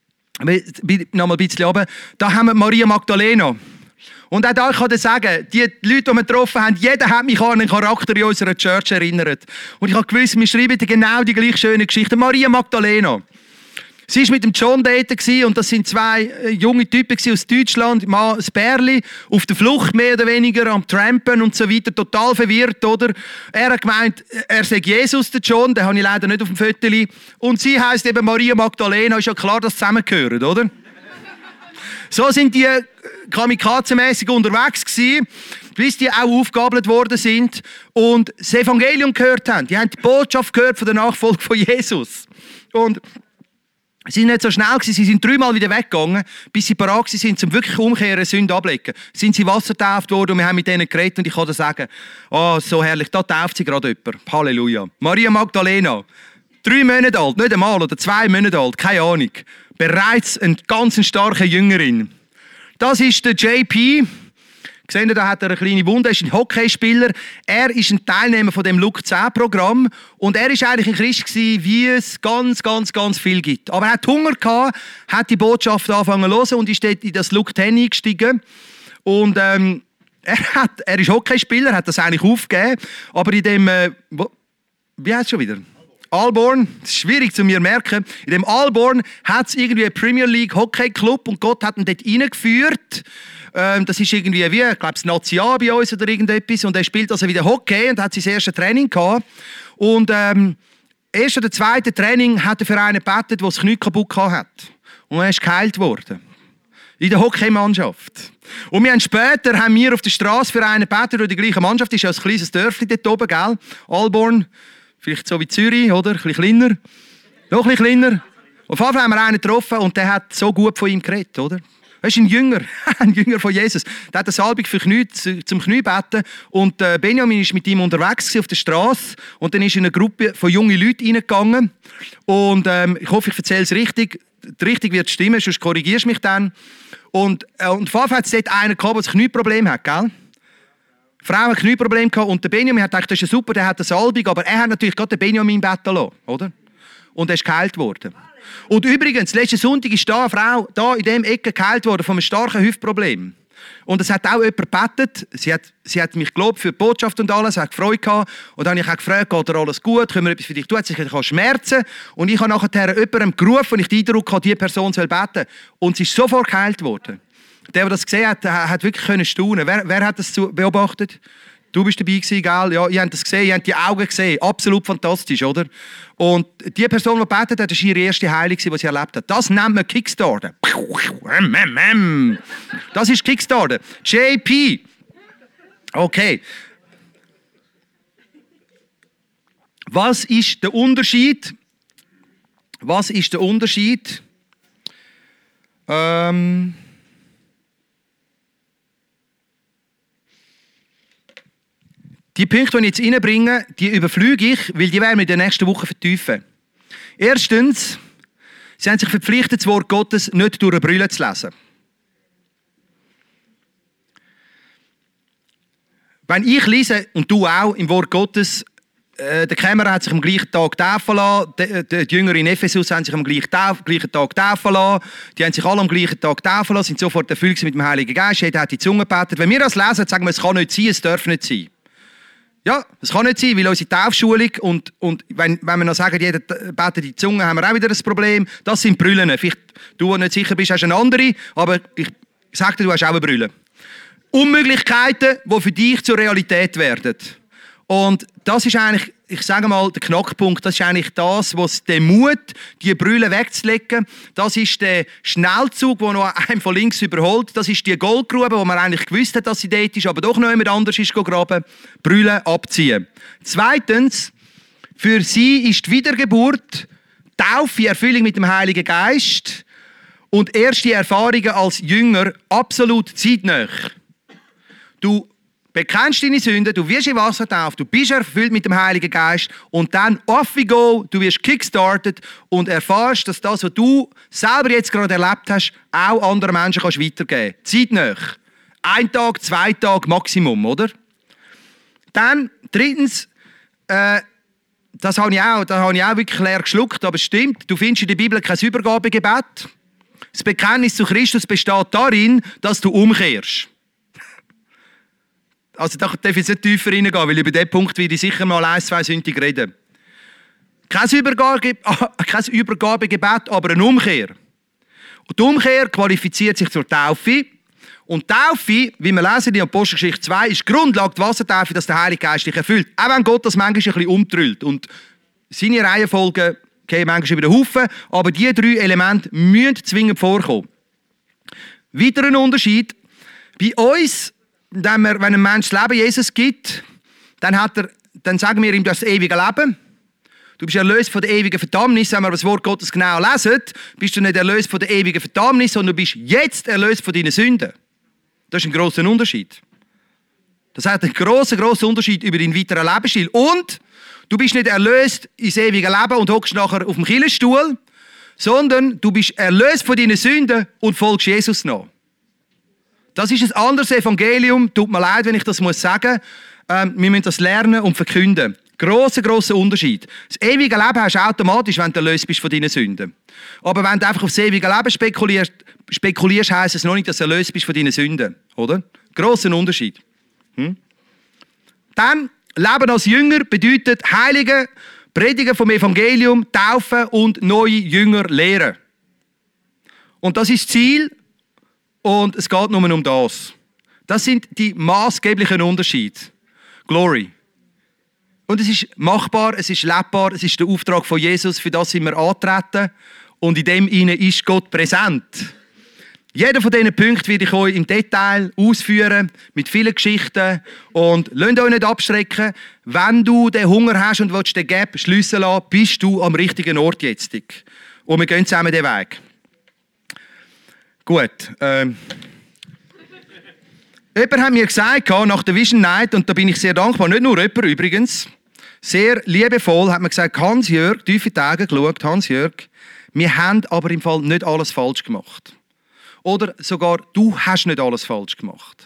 noch mal ein bisschen runter, da haben wir Maria Magdalena. Und auch da kann ich sagen, die Leute, die wir getroffen haben, jeder hat mich an einen Charakter in unserer Church erinnert. Und ich habe gewusst, wir schreiben genau die gleich schöne Geschichte. Maria Magdalena. Sie war mit dem John dort und das sind 2 junge Typen aus Deutschland, das Bärli, auf der Flucht mehr oder weniger, am Trampen und so weiter, total verwirrt, oder? Er hat gemeint, er sei Jesus, der John, den habe ich leider nicht auf dem Foto. Und sie heisst eben Maria Magdalena, ist ja klar, dass sie zusammengehören, oder? So sind die kamikaze-mässig unterwegs gewesen, bis die auch aufgegabelt worden sind und das Evangelium gehört haben. Die haben die Botschaft gehört von der Nachfolge von Jesus. Und sie sind nicht so schnell gewesen, sie sind 3-mal wieder weggegangen, bis sie bereit sind, zum wirklich umkehren, Sünde ablecken. Sind sie wassertauft worden und wir haben mit denen geredet und ich kann dir sagen, oh, so herrlich, da tauft sie gerade jemand. Halleluja. Maria Magdalena, 3 Monate alt, nicht einmal, oder 2 Monate alt, keine Ahnung. Bereits eine ganz starke Jüngerin. Das ist der JP. Seht ihr, da hat er eine kleine Wunde, er ist ein Hockeyspieler. Er ist ein Teilnehmer von dem Luke 10 Programm. Und er war eigentlich ein Christ gewesen, wie es ganz, ganz, ganz viel gibt. Aber er hat Hunger gehabt, hat die Botschaft angefangen zu hören und ist dort in das Luke 10 eingestiegen. Und er ist Hockeyspieler, hat das eigentlich aufgegeben. Aber in dem, wie heißt es schon wieder? Alborn, das ist schwierig zu mir merken. In dem Alborn hat es irgendwie einen Premier League Hockey Club und Gott hat ihn dort reingeführt. Das ist irgendwie wie, ich glaube, das Nazi A bei uns oder irgendetwas. Und er spielt also wieder Hockey und hat sein erstes Training gehabt. Und erst oder zweite Training hat er für einen gebetet, der das Knie kaputt gehabt hat. Und er ist geheilt worden. In der Hockeymannschaft. Und später haben wir auf der Straße für einen gebetet, der die gleiche Mannschaft ist, ja ein kleines Dörfli dort oben, gell? Alborn. Vielleicht so wie Zürich, oder? Ein bisschen kleiner. Noch ein bisschen kleiner. Auf jeden Fall haben wir einen getroffen und der hat so gut von ihm geredet, oder? Er ist ein Jünger von Jesus. Der hat eine Salbung für zum Kniebeten. Und Benjamin war mit ihm unterwegs auf der Straße. Und dann ist in eine Gruppe von jungen Leuten reingegangen. Und ich hoffe, ich erzähle es richtig. die Richtung wird stimmen, sonst korrigierst du mich dann. Und vorher hat es dort einen gehabt, der ein Knieproblem hat, gell? Die Frau hat ein Knieproblem gehabt und der Benjamin hat gedacht, das ist ja super, der hat eine Salbung, aber er hat natürlich gerade den Benjamin betten lassen, oder? Und er ist geheilt worden. Und übrigens, letzten Sonntag ist da eine Frau da in dieser Ecke geheilt worden von einem starken Hüftproblem. Und es hat auch jemand gebetet. Sie hat mich gelobt für die Botschaft und alles, hat Freude gehabt. Und dann habe ich auch gefragt, geht dir alles gut, können wir etwas für dich tun? Sie hat Schmerzen. Und ich habe nachher jemandem gerufen und ich den Eindruck hatte, diese Person soll beten. Und sie ist sofort geheilt worden. Der das gesehen hat, hat wirklich staunen können. Wer hat das beobachtet? Du bist dabei gewesen, gell? Ja, ihr habt das gesehen, ihr habt die Augen gesehen. Absolut fantastisch, oder? Und die Person, die gebetet hat, das war ihre erste Heilung, die sie erlebt hat. Das nennt man Kickstarter. Das ist Kickstarter. JP. Okay. Was ist der Unterschied? Die Punkte, die ich jetzt reinbringe, die überflüge ich, weil die werden wir in der nächsten Woche vertiefen. Erstens, sie haben sich verpflichtet, das Wort Gottes nicht durch eine Brille zu lesen. Wenn ich lese, und du auch, im Wort Gottes, der Kämmerer hat sich am gleichen Tag taufen lassen, die Jünger in Ephesus haben sich am gleichen Tag taufen lassen, die haben sich alle am gleichen Tag taufen lassen, sind sofort erfüllt mit dem Heiligen Geist, jeder hat die Zunge gebetet. Wenn wir das lesen, sagen wir, es kann nicht sein, es darf nicht sein. Ja, es kann nicht sein, weil unsere Taufschulung und wenn wir noch sagen, jeder betet die Zunge, haben wir auch wieder ein Problem. Das sind Brüllen. Vielleicht du, der nicht sicher bist, hast eine andere, aber ich sage dir, du hast auch eine Brille. Unmöglichkeiten, die für dich zur Realität werden. Und das ist eigentlich, ich sage mal, der Knackpunkt. Das ist eigentlich das, was den Mut, die Brille wegzulegen, das ist der Schnellzug, der noch einem von links überholt. Das ist die Goldgrube, wo man eigentlich gewusst hat, dass sie dort ist, aber doch noch jemand anders ist gegraben. Brille abziehen. Zweitens, für sie ist die Wiedergeburt, Taufe, Erfüllung mit dem Heiligen Geist und erste Erfahrungen als Jünger absolut zeitnah. Du bekennst deine Sünden, du wirst in Wasser getauft, du bist erfüllt mit dem Heiligen Geist und dann off we go, du wirst kickstartet und erfährst, dass das, was du selber jetzt gerade erlebt hast, auch anderen Menschen kannst weitergeben kannst. Zeitnah. 1 Tag, 2 Tage Maximum, oder? Dann, drittens, das habe ich auch wirklich leer geschluckt, aber es stimmt, du findest in der Bibel kein Übergabegebet. Das Bekenntnis zu Christus besteht darin, dass du umkehrst. Also da darf ich jetzt nicht tiefer reingehen, weil über diesen Punkt werde ich sicher mal 1, 2 Sündig reden. Kein Übergabegebet, aber eine Umkehr. Und die Umkehr qualifiziert sich zur Taufe. Und Taufe, wie wir lesen in Apostelgeschichte 2, ist die Grundlage der Wassertaufe, dass der Heilige Geist dich erfüllt. Auch wenn Gott das manchmal ein bisschen umtrüllt. Und seine Reihenfolge gehen manchmal über den Haufen, aber diese 3 Elemente müssen zwingend vorkommen. Weiterer Unterschied. Bei uns, wenn ein Mensch das Leben Jesus gibt, dann sagen wir ihm, du hast das ewige Leben. Du bist erlöst von der ewigen Verdammnis. Wenn wir das Wort Gottes genau lesen, bist du nicht erlöst von der ewigen Verdammnis, sondern du bist jetzt erlöst von deinen Sünden. Das ist ein grosser Unterschied. Das hat einen grossen Unterschied über deinen weiteren Lebensstil. Und du bist nicht erlöst ins ewige Leben und hockst nachher auf dem Kirchenstuhl, sondern du bist erlöst von deinen Sünden und folgst Jesus nach. Das ist ein anderes Evangelium. Tut mir leid, wenn ich das sagen muss. Wir müssen das lernen und verkünden. Grosser Unterschied. Das ewige Leben hast du automatisch, wenn du erlöst bist von deinen Sünden. Aber wenn du einfach auf das ewige Leben spekulierst, heisst es noch nicht, dass du erlöst bist von deinen Sünden. Oder? Grosser Unterschied. Dann, Leben als Jünger bedeutet Heiligen, Predigen vom Evangelium, taufen und neue Jünger lehren. Und das ist das Ziel. Und es geht nur um das. Das sind die maßgeblichen Unterschiede. Glory. Und es ist machbar, es ist lebbar, es ist der Auftrag von Jesus, für das sind wir antreten. Und in dem hinein ist Gott präsent. Jeder von diesen Punkten werde ich euch im Detail ausführen, mit vielen Geschichten. Und lasst euch nicht abschrecken. Wenn du den Hunger hast und willst den Gap schliessen lassen, bist du am richtigen Ort jetzt. Und wir gehen zusammen den Weg. Gut. Jemand hat mir gesagt, nach der Vision Night, und da bin ich sehr dankbar, nicht nur jemand übrigens, sehr liebevoll hat mir gesagt, Hans-Jörg, tief in die Augen geschaut, Hans-Jörg, Wir haben aber im Fall nicht alles falsch gemacht. Oder sogar, du hast nicht alles falsch gemacht.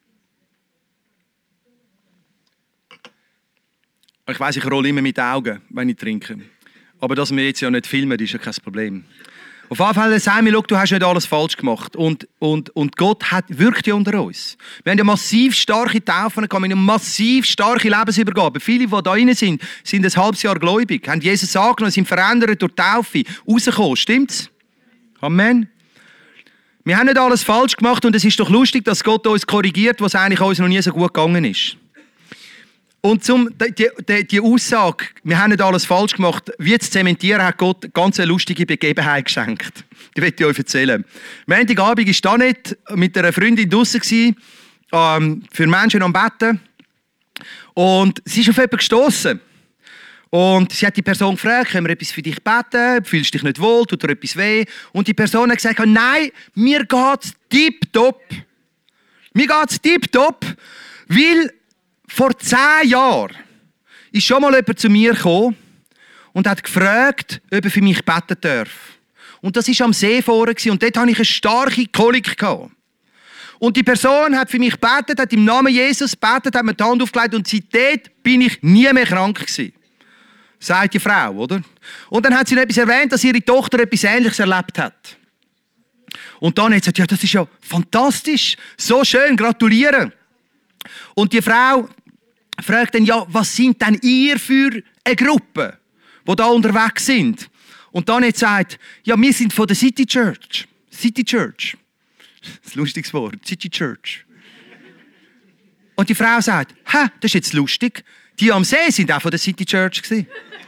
Ich weiss, ich rolle immer mit den Augen, wenn ich trinke. Aber dass wir jetzt ja nicht filmen, ist ja kein Problem. Auf jeden Fall sagen wir, du hast nicht alles falsch gemacht. Und Gott wirkt ja unter uns. Wir haben ja massiv starke Taufen gehabt, wir haben massiv starke Lebensübergaben. Viele, die da rein sind ein halbes Jahr gläubig, haben Jesus angenommen, sind verändert durch Taufe, rausgekommen. Stimmt's? Amen. Wir haben nicht alles falsch gemacht und es ist doch lustig, dass Gott uns korrigiert, was eigentlich uns noch nie so gut gegangen ist. Und die Aussage, wir haben nicht alles falsch gemacht, wie zu zementieren, hat Gott eine ganz lustige Begebenheit geschenkt. Die möchte ich euch erzählen. Am Montagabend war da nicht mit einer Freundin draussen für Menschen am Betten. Und sie ist auf jemanden gestossen. Und sie hat die Person gefragt, können wir etwas für dich beten? Fühlst du dich nicht wohl? Tut dir etwas weh? Und die Person hat gesagt, nein, mir geht's tipptopp. Mir geht's tipptopp, weil vor 10 Jahren ist schon mal jemand zu mir gekommen und hat gefragt, ob er für mich beten darf. Und das war am See vorne und dort hatte ich eine starke Kolik gehabt. Und die Person hat für mich gebetet, hat im Namen Jesus gebetet, hat mir die Hand aufgelegt und seitdem bin ich nie mehr krank gewesen. Sagt die Frau, oder? Und dann hat sie noch etwas erwähnt, dass ihre Tochter etwas Ähnliches erlebt hat. Und dann hat sie gesagt, ja, das ist ja fantastisch, so schön, gratulieren. Und die Frau fragt dann, ja, was sind denn ihr für eine Gruppe, die da unterwegs sind? Und dann hat sie gesagt, ja, wir sind von der City Church. City Church. Das ist ein lustiges Wort, City Church. Und die Frau sagt, das ist jetzt lustig. Die am See sind auch von der City Church gewesen.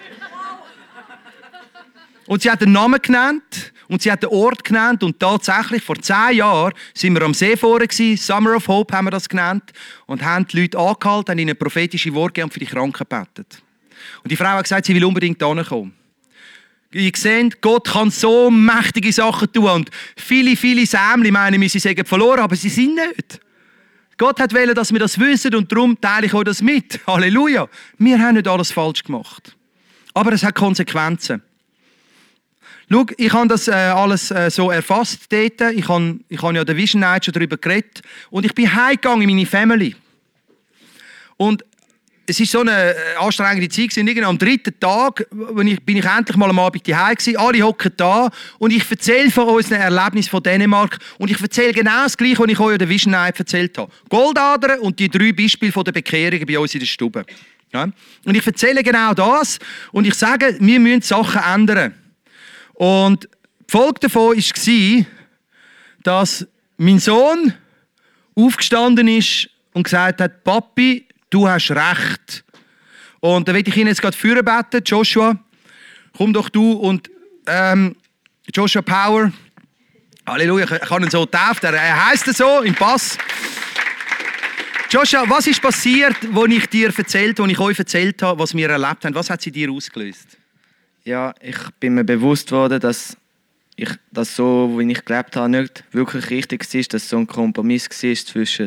Und sie hat den Namen genannt und sie hat den Ort genannt und tatsächlich vor 10 Jahren sind wir am See vorne gewesen, Summer of Hope haben wir das genannt und haben die Leute angehalten, haben ihnen prophetische Worte gegeben und für die Kranken gebetet. Und die Frau hat gesagt, sie will unbedingt hierher. Ihr seht, Gott kann so mächtige Sachen tun und viele Sämli meinen, sie seien verloren, aber sie sind nicht. Gott hat wollen, dass wir das wissen und darum teile ich euch das mit. Halleluja. Wir haben nicht alles falsch gemacht. Aber es hat Konsequenzen. Schau, ich habe das alles so erfasst dort. Ich habe ja der Vision Night schon darüber geredet. Und ich bin heimgegangen in meine Family. Und es war so eine anstrengende Zeit. Am 3. Tag bin ich endlich mal am Abend daheim gewesen. Alle hocken da. Und ich erzähle von unseren Erlebnissen von Dänemark. Und ich erzähle genau das Gleiche, was ich euch an der Vision Night erzählt habe. Goldadern und die 3 Beispiele von der Bekehrungen bei uns in der Stube. Ja? Und ich erzähle genau das. Und ich sage, wir müssen Sachen ändern. Und die Folge davon war, dass mein Sohn aufgestanden ist und gesagt hat, Papi, du hast recht. Und da will ich Ihnen jetzt gerade führen beten. Joshua, komm doch du und Joshua Power. Halleluja, ich kann ihn so taufen. Er heisst so im Pass. Joshua, was ist passiert, als ich euch erzählt habe, was wir erlebt haben? Was hat sie dir ausgelöst? Ja, ich bin mir bewusst worden, dass das so, wie ich gelebt habe, nicht wirklich richtig war, dass es so ein Kompromiss war zwischen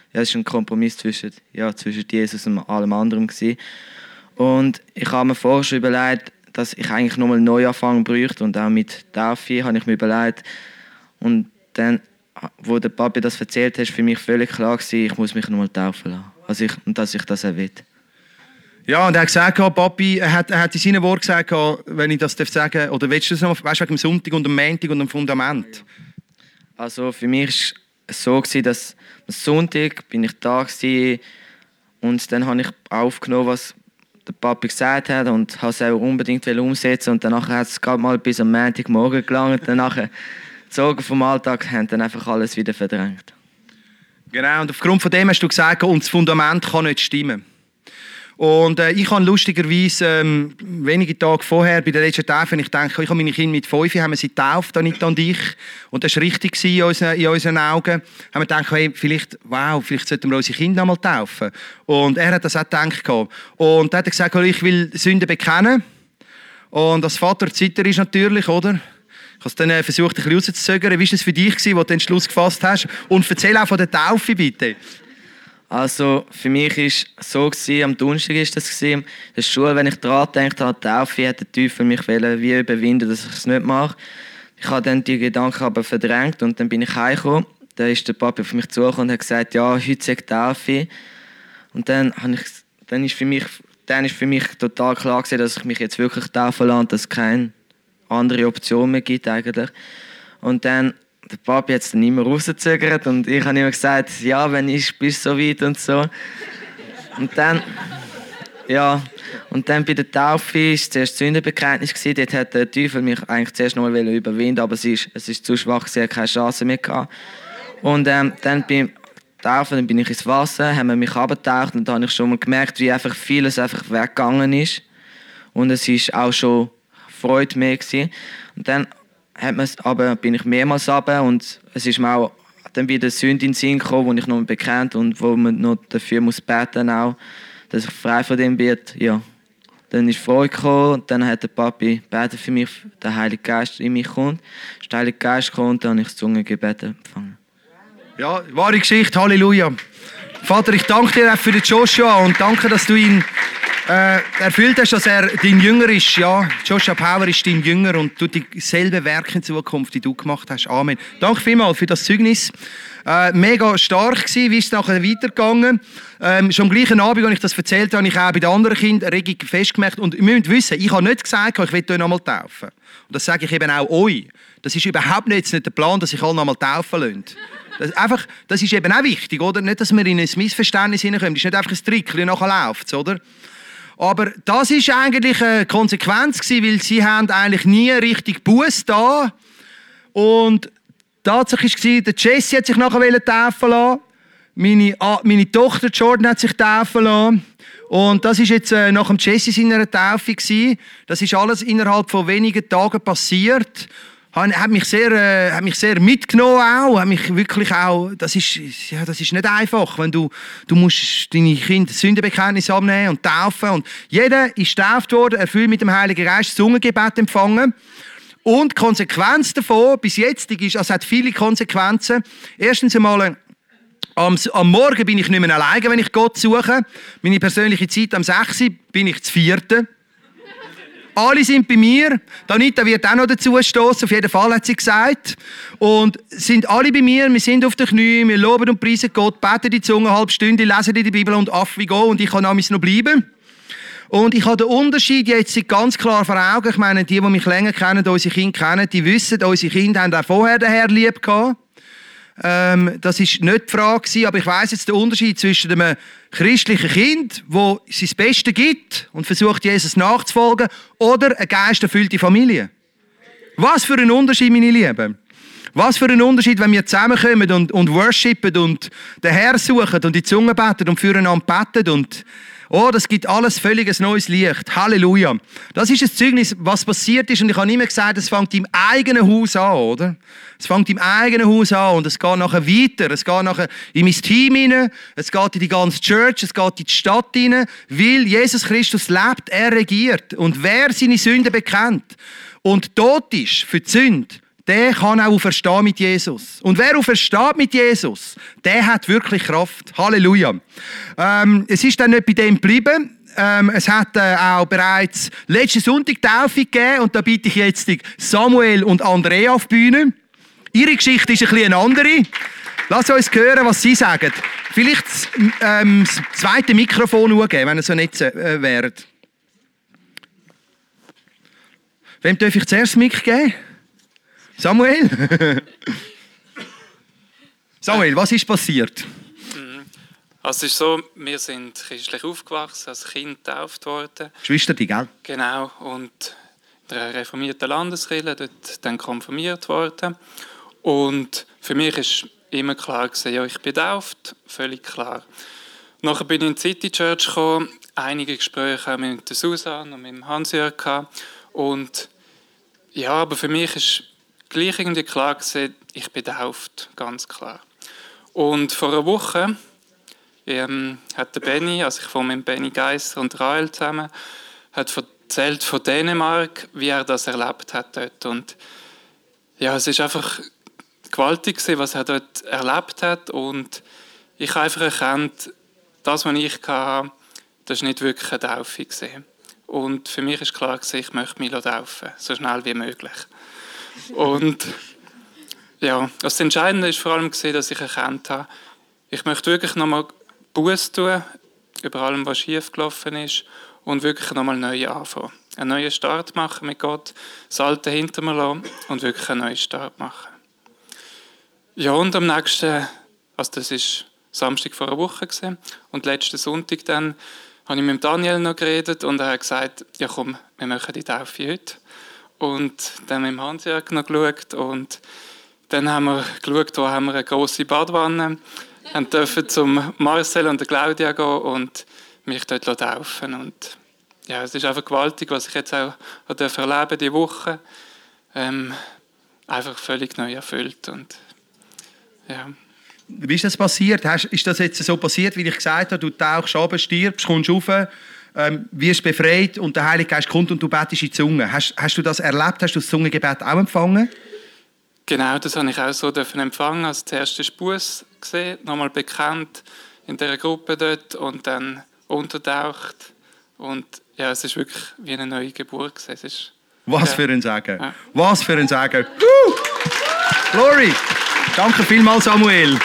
Jesus und allem anderen gewesen. Und ich habe mir vorher schon überlegt, dass ich eigentlich nochmal einen Neuanfang bräuchte und auch mit Taufe habe ich mir überlegt. Und dann, wo der Papi das erzählt hat, war für mich völlig klar gewesen, ich muss mich nochmal taufen lassen. Und dass ich das auch will. Ja, und er hat gesagt, Papi, er hat in seinen Worten gesagt, wenn ich das sagen darf, oder willst du das noch, weißt du, wegen dem Sonntag und dem Montag und dem Fundament? Also für mich war es so, dass am Sonntag bin ich da war und dann habe ich aufgenommen, was der Papi gesagt hat und habe es auch unbedingt umsetzen und danach hat es gerade mal bis am Montagmorgen gelangt. Danach gezogen vom Alltag haben dann einfach alles wieder verdrängt. Genau, und aufgrund von dem hast du gesagt, und das Fundament kann nicht stimmen. Und ich habe lustigerweise wenige Tage vorher bei der letzten Taufe, ich denke, ich habe meine Kinder mit 5, haben wir sie getauft, Anita und ich. Und das war richtig in unseren Augen. Haben wir gedacht, hey, vielleicht sollten wir unsere Kinder einmal taufen. Und er hat das auch gedacht. Und dann hat er gesagt, ich will Sünden bekennen. Und als Vater zitter ist natürlich, oder? Ich habe es dann versucht, ein bisschen rauszuzögern. Wie war das für dich, wo du den Schluss gefasst hast? Und erzähl auch von der Taufe, bitte. Also für mich war es so, am Donnerstag war das, in der Schule, wenn ich daran gedacht habe, Taufe, hat der Teufel mich wie überwinden, dass ich es nicht mache. Ich habe dann die Gedanken aber verdrängt und dann bin ich heimgekommen. Dann ist der Papa auf mich zugekommen und hat gesagt, ja, heute sei Taufe. Und dann ist für mich total klar gewesen, dass ich mich jetzt wirklich taufen lasse und dass es keine andere Option mehr gibt eigentlich. Und dann der Papi hat es dann immer rausgezögert und ich habe immer gesagt, ja, wenn ich bist so weit und so. Und dann bei der Taufe war es zuerst Sündenbekenntnis. Dort hat der Teufel mich eigentlich zuerst noch mal überwinden, aber es ist zu schwach, sie hat keine Chance mehr gehabt. Und dann beim Taufen bin ich ins Wasser, haben wir mich abgetaucht und da habe ich schon mal gemerkt, wie einfach vieles einfach weggegangen ist. Und es war auch schon Freude mehr gewesen. Und dann bin ich mehrmals runter und es ist mir auch dann wieder Sünde in den Sinn gekommen, wo ich noch bekannt und wo man noch dafür muss beten auch, dass ich frei von dem werde. Ja. Dann ist Freude gekommen und dann hat der Papi gebeten für mich, der Heilige Geist in mich kommt. Ist der Heilige Geist gekommen und dann habe ich das Zungengebet empfangen. Ja, wahre Geschichte, Halleluja. Vater, ich danke dir auch für den Joshua und danke, dass du ihn erfüllt hast, dass er dein Jünger ist. Ja, Joshua Power ist dein Jünger und tut dieselben Werke in Zukunft, die du gemacht hast. Amen. Danke vielmals für das Zeugnis. Mega stark gewesen. Wie ist es nachher weitergegangen? Schon am gleichen Abend, als ich das erzählt habe, habe ich auch bei den anderen Kindern Regung festgemacht. Und ihr müsst wissen, ich habe nicht gesagt, ich will euch nochmal taufen. Und das sage ich eben auch euch. Das ist überhaupt nicht der Plan, dass ich alle nochmal taufen lasse. Das ist eben auch wichtig, oder? Nicht, dass wir in ein Missverständnis hineinkommen. Das ist nicht einfach ein Trickchen, nachher läuft es, oder? Aber das ist eigentlich eine Konsequenz gewesen, weil sie haben eigentlich nie richtig Buß da. Und Tatsache war, der Jesse hat sich nachher taufen lassen. Meine Tochter Jordan hat sich taufen lassen. Und das ist jetzt nach dem Jesse seiner Taufe gewesen. Das ist alles innerhalb von wenigen Tagen passiert. Hat mich sehr mitgenommen auch. Hat mich wirklich auch. Das ist nicht einfach, wenn du musst deine Kinder Sündenbekenntnis abnehmen und taufen. Und jeder ist getauft worden, erfüllt mit dem Heiligen Geist, das Zungengebet empfangen. Und die Konsequenz davon bis jetzt ist, es hat viele Konsequenzen. Erstens einmal, am Morgen bin ich nicht mehr alleine, wenn ich Gott suche. Meine persönliche Zeit am 6. bin ich das 4. Alle sind bei mir. Anita wird auch noch dazu stoßen. Auf jeden Fall hat sie gesagt. Und sind alle bei mir. Wir sind auf den Knien. Wir loben und preisen Gott, beten die Zunge, eine halbe Stunde, lesen die Bibel und auf wie go. Und ich kann damals noch bleiben. Und ich habe den Unterschied jetzt ganz klar vor Augen. Ich meine, die mich länger kennen, unsere Kinder kennen, die wissen, unsere Kinder haben auch vorher den Herrn lieb gehabt. Das war nicht die Frage, aber ich weiss jetzt den Unterschied zwischen einem christlichen Kind, das sein Bestes gibt und versucht, Jesus nachzufolgen, oder eine geisterfüllte Familie. Was für ein Unterschied, meine Lieben. Was für ein Unterschied, wenn wir zusammenkommen und worshipen und den Herrn suchen und die Zunge beten und füreinander beten und das gibt alles völlig neues Licht. Halleluja. Das ist ein Zeugnis, was passiert ist. Und ich habe immer gesagt, es fängt im eigenen Haus an, oder? Es fängt im eigenen Haus an und es geht nachher weiter. Es geht nachher in mein Team hinein, es geht in die ganze Church, es geht in die Stadt hinein, weil Jesus Christus lebt, er regiert. Und wer seine Sünden bekennt und tot ist für die Sünde, der kann auch auferstehen mit Jesus. Und wer aufersteht mit Jesus, der hat wirklich Kraft. Halleluja. Es ist dann nicht bei dem geblieben. Es hat auch bereits letzten Sonntag Taufe gegeben. Und da bitte ich jetzt Samuel und Andrea auf die Bühne. Ihre Geschichte ist ein bisschen eine andere. Lass uns hören, was sie sagen. Vielleicht das zweite Mikrofon geben, wenn ihr so nett wärt. Wem darf ich zuerst das Mic geben? Samuel? Samuel, was ist passiert? Also es ist so, wir sind christlich aufgewachsen, als Kind getauft worden. Geschwister, gell? Genau, und in der reformierten Landeskirche dort dann konfirmiert worden. Und für mich war immer klar gewesen, ja, ich bin getauft, völlig klar. Nachher bin ich in die City Church gekommen, einige Gespräche mit der Susan und mit dem Hans-Jörg gehabt. Und ja, aber für mich ist gleich irgendwie klar gewesen, ich bin getauft, ganz klar. Und vor einer Woche hat der Benny, also ich wohne mit Benny Geisser und Rael zusammen, hat erzählt von Dänemark, wie er das erlebt hat dort. Und ja, es ist einfach gewaltig gewesen, was er dort erlebt hat. Und ich habe einfach erkannt, das, was ich hatte, das war nicht wirklich eine Taufe gewesen. Und für mich war klar, ich möchte mich taufen, so schnell wie möglich. Und ja, das Entscheidende war vor allem, dass ich erkannt habe, ich möchte wirklich nochmal Buße tun, über allem, was schief gelaufen ist, und wirklich nochmal neu anfangen. Einen neuen Start machen mit Gott, das Alte hinter mir lassen und wirklich einen neuen Start machen. Ja, und am nächsten, also das war Samstag vor einer Woche gewesen, und letzten Sonntag dann habe ich mit Daniel noch geredet und er hat gesagt, ja komm, wir machen die Taufe heute. Und dann mit dem Hans-Jörg noch geschaut und dann haben wir geschaut, wo haben wir eine grosse Badwanne, und dürfen zum Marcel und der Claudia gehen und mich dort taufen. Und ja, es ist einfach gewaltig, was ich jetzt auch erleben diese Woche. Einfach völlig neu erfüllt. Und, ja. Wie ist das passiert? Ist das jetzt so passiert, wie ich gesagt habe, du tauchst runter, stirbst, kommst rauf, wirst befreit und der Heilige Geist kommt und du betest in die Zunge. Hast du das erlebt? Hast du das Zungengebet auch empfangen? Genau, das habe ich auch so empfangen. Also zuerst den Buß gesehen, nochmal bekannt in dieser Gruppe dort und dann untertaucht. Und ja, es ist wirklich wie eine neue Geburt gewesen. Es ist, was für ein Sagen. Ja. Was für ein Sagen. Glory. Danke vielmals, Samuel.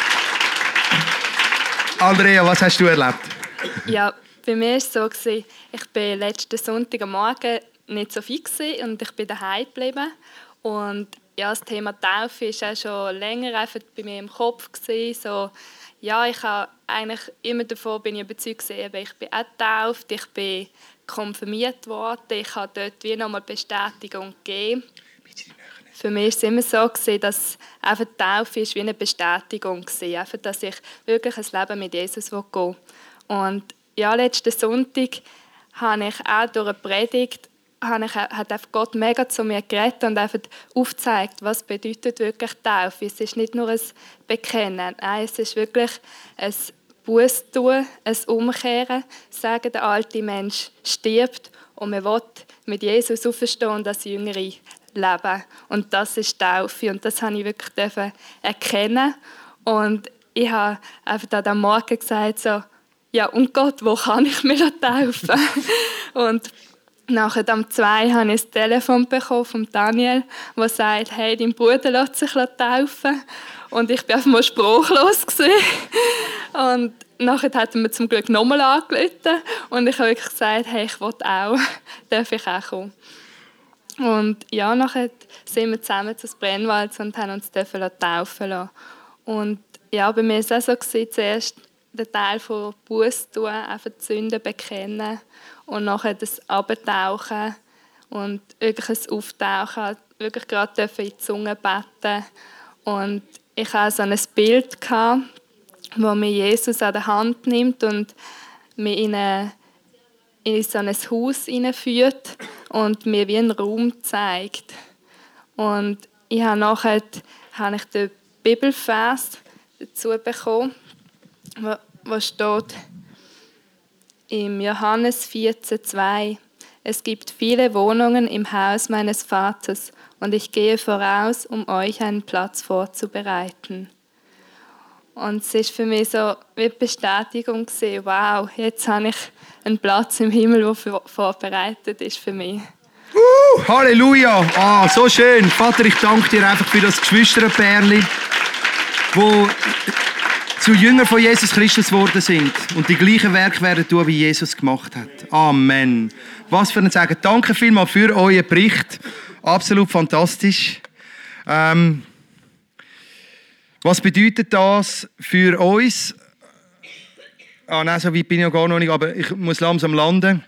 Andrea, was hast du erlebt? Ja, bei mir war es so, ich war letzten Sonntag am Morgen nicht so fit und ich bin daheim geblieben. Und ja, das Thema Taufe war auch schon länger einfach bei mir im Kopf. So, ja, ich habe eigentlich immer davon bin ich überzeugt, ich bin auch getauft, ich bin konfirmiert worden, ich habe dort wie nochmal Bestätigung gegeben. Für mich war es immer so, dass einfach die Taufe ist wie eine Bestätigung war, einfach, dass ich wirklich ein Leben mit Jesus gehen will. Und ja, letzten Sonntag habe ich auch durch eine Predigt hat Gott mega zu mir geredet und einfach aufgezeigt, was bedeutet wirklich Taufe. Es ist nicht nur ein Bekennen, nein, es ist wirklich ein Buß tun, ein Umkehren, sagen, der alte Mensch stirbt und man will mit Jesus auferstehen und als Jüngere leben. Und das ist Taufe und das habe ich wirklich erkennen. Und ich habe einfach am Morgen gesagt, so, ja, und Gott, wo kann ich mich taufen? Und nachher am 2 habe ich ein Telefon bekommen von Daniel, der sagt, hey, dein Bruder lässt sich taufen. Und ich war einfach mal sprachlos. Und nachher hat er mir zum Glück nochmal angerufen. Und ich habe wirklich gesagt, hey, ich will auch. Darf ich auch kommen? Und ja, nachher sind wir zusammen zu Brennwald und haben uns taufen lassen. Und ja, bei mir war es auch so, zuerst der Teil von Buß tun, einfach die Sünden bekennen und nachher das Abtauchen und wirklich ein Auftauchen, wirklich gerade in die Zunge beten. Und ich hatte so ein Bild, wo mir Jesus an der Hand nimmt und mich in so ein Haus hineinführt und mir wie einen Raum zeigt. Und ich habe nachher den Bibelvers dazu bekommen, wo steht im Johannes 14,2: Es gibt viele Wohnungen im Haus meines Vaters und ich gehe voraus, um euch einen Platz vorzubereiten. Und es war für mich so wie Bestätigung, wow, jetzt habe ich einen Platz im Himmel, der vorbereitet ist für mich. Halleluja! So schön. Vater, ich danke dir einfach für das Geschwisterpärchen, wo zu Jüngern von Jesus Christus geworden sind und die gleichen Werke werden tun, wie Jesus gemacht hat. Amen. Was für ein Sagen. Danke vielmals für euren Bericht. Absolut fantastisch. Was bedeutet das für uns? Nein, so weit bin ich ja gar noch nicht, aber ich muss langsam landen.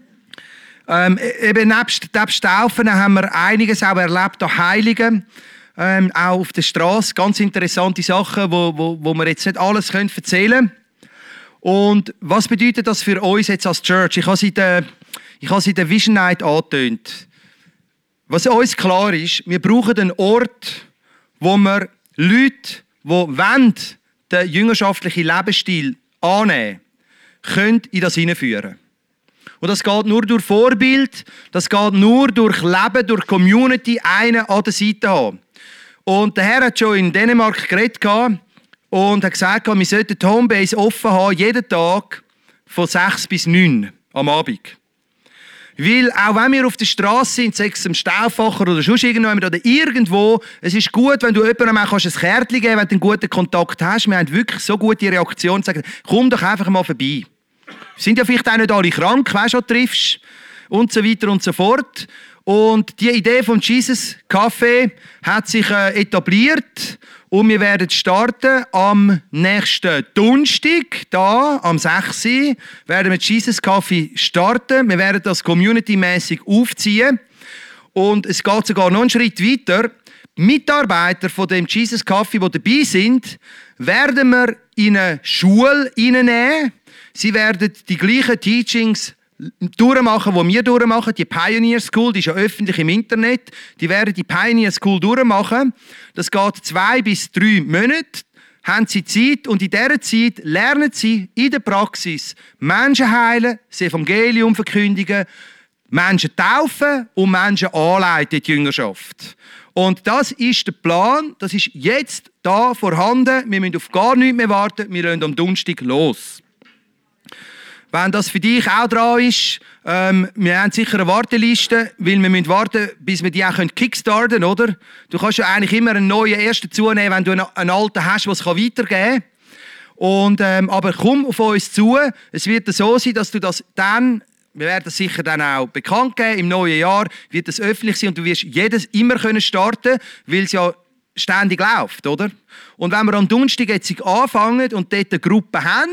Eben nebst Taufen haben wir einiges auch erlebt an Heiligen. Auch auf der Straße ganz interessante Sachen, wo wir jetzt nicht alles erzählen können. Und was bedeutet das für uns jetzt als Church? Ich habe es in der Vision Night angetönt. Was uns klar ist, wir brauchen einen Ort, wo wir Leute, die den jüngerschaftlichen Lebensstil annehmen können, in das hineinführen. Und das geht nur durch Vorbild, das geht nur durch Leben, durch Community, einen an der Seite haben. Und der Herr hat schon in Dänemark geredet, und hat gesagt, wir sollten die Homebase offen haben, jeden Tag von 6 bis 9 am Abend. Weil auch wenn wir auf der Straße sind, sei es im Stauffacher oder sonst irgendwo, es ist gut, wenn du jemandem auch ein Kärtchen geben kannst, wenn du einen guten Kontakt hast. Wir haben wirklich so gute Reaktionen, sagen, komm doch einfach mal vorbei. Sind ja vielleicht auch nicht alle krank, weißt du, was du triffst und so weiter und so fort. Und die Idee vom Jesus Café hat sich etabliert und wir werden starten am nächsten Donnerstag, da am 6. werden wir Jesus Café starten. Wir werden das community-mässig aufziehen und es geht sogar noch einen Schritt weiter. Mitarbeiter von dem Jesus Café, die dabei sind, werden wir in eine Schule hineinnehmen. Sie werden die gleichen Teachings durchmachen, die wir durchmachen. Die Pioneer School, die ist ja öffentlich im Internet. Die werden die Pioneer School durchmachen. Das geht 2 bis 3 Monate. Haben sie Zeit und in dieser Zeit lernen sie in der Praxis Menschen heilen, das Evangelium verkündigen, Menschen taufen und Menschen anleiten in die Jüngerschaft. Und das ist der Plan, das ist jetzt da vorhanden. Wir müssen auf gar nichts mehr warten, wir lassen am Donnerstag los. Wenn das für dich auch dran ist, wir haben sicher eine Warteliste, weil wir müssen warten, bis wir die auch kickstarten können, oder? Du kannst ja eigentlich immer einen neuen Ersten zunehmen, wenn du einen alten hast, der es weitergeben kann. Aber komm auf uns zu. Es wird so sein, dass du das dann, wir werden das sicher dann auch bekannt geben, im neuen Jahr wird es öffentlich sein und du wirst jedes immer starten können, weil es ja ständig läuft, oder? Und wenn wir am Donnerstag jetzt anfangen und dort eine Gruppe haben,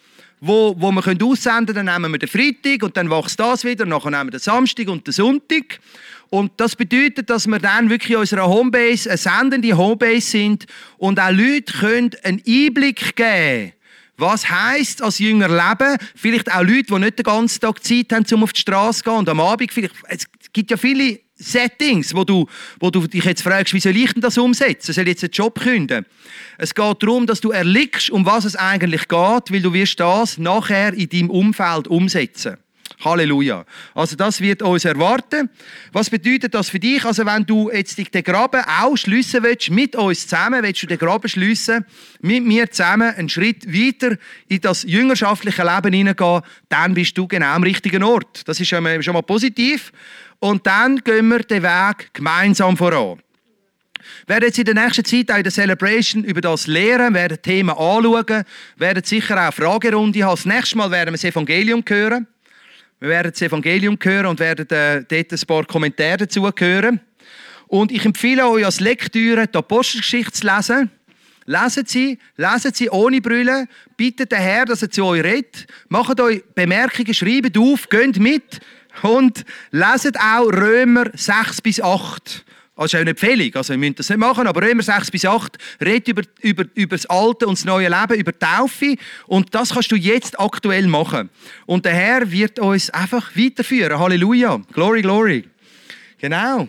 wo wir aussenden können, dann nehmen wir den Freitag und dann wächst das wieder, und nachher nehmen wir den Samstag und den Sonntag. Und das bedeutet, dass wir dann wirklich in unserer Homebase eine sendende Homebase sind und auch Leute können einen Einblick geben, was heisst als Jünger leben. Vielleicht auch Leute, die nicht den ganzen Tag Zeit haben, um auf die Straße zu gehen und am Abend vielleicht. Es gibt ja viele Settings, wo du dich jetzt fragst, wie soll ich denn das umsetzen? Soll ich jetzt einen Job kündigen? Es geht darum, dass du erliegst, um was es eigentlich geht, weil du wirst das nachher in deinem Umfeld umsetzen. Halleluja. Also das wird uns erwarten. Was bedeutet das für dich? Also wenn du jetzt den Graben auch schliessen willst, mit uns zusammen, willst du den Graben schliessen, mit mir zusammen einen Schritt weiter in das jüngerschaftliche Leben hineingehen, dann bist du genau am richtigen Ort. Das ist schon mal positiv. Und dann gehen wir den Weg gemeinsam voran. Wir werden jetzt in der nächsten Zeit auch in der Celebration über das lehren, werden Themen anschauen, werden sicher auch eine Fragerunde haben. Das nächste Mal werden wir das Evangelium hören. Wir werden das Evangelium hören und werden dort ein paar Kommentare dazu hören. Und ich empfehle euch als Lektüre, die Apostelgeschichte zu lesen. Leset sie ohne Brille. Bittet den Herrn, dass er zu euch redet. Macht euch Bemerkungen, schreibt auf, geht mit und leset auch Römer 6 bis 8. Das ist auch eine Empfehlung, also wir müssen das nicht machen, aber Römer 6 bis 8 redet über das alte und das neue Leben, über Taufe und das kannst du jetzt aktuell machen. Und der Herr wird uns einfach weiterführen. Halleluja, glory, glory. Genau.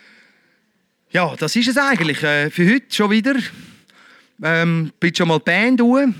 Ja, das ist es eigentlich für heute schon wieder. Bitte schon mal die Band durch.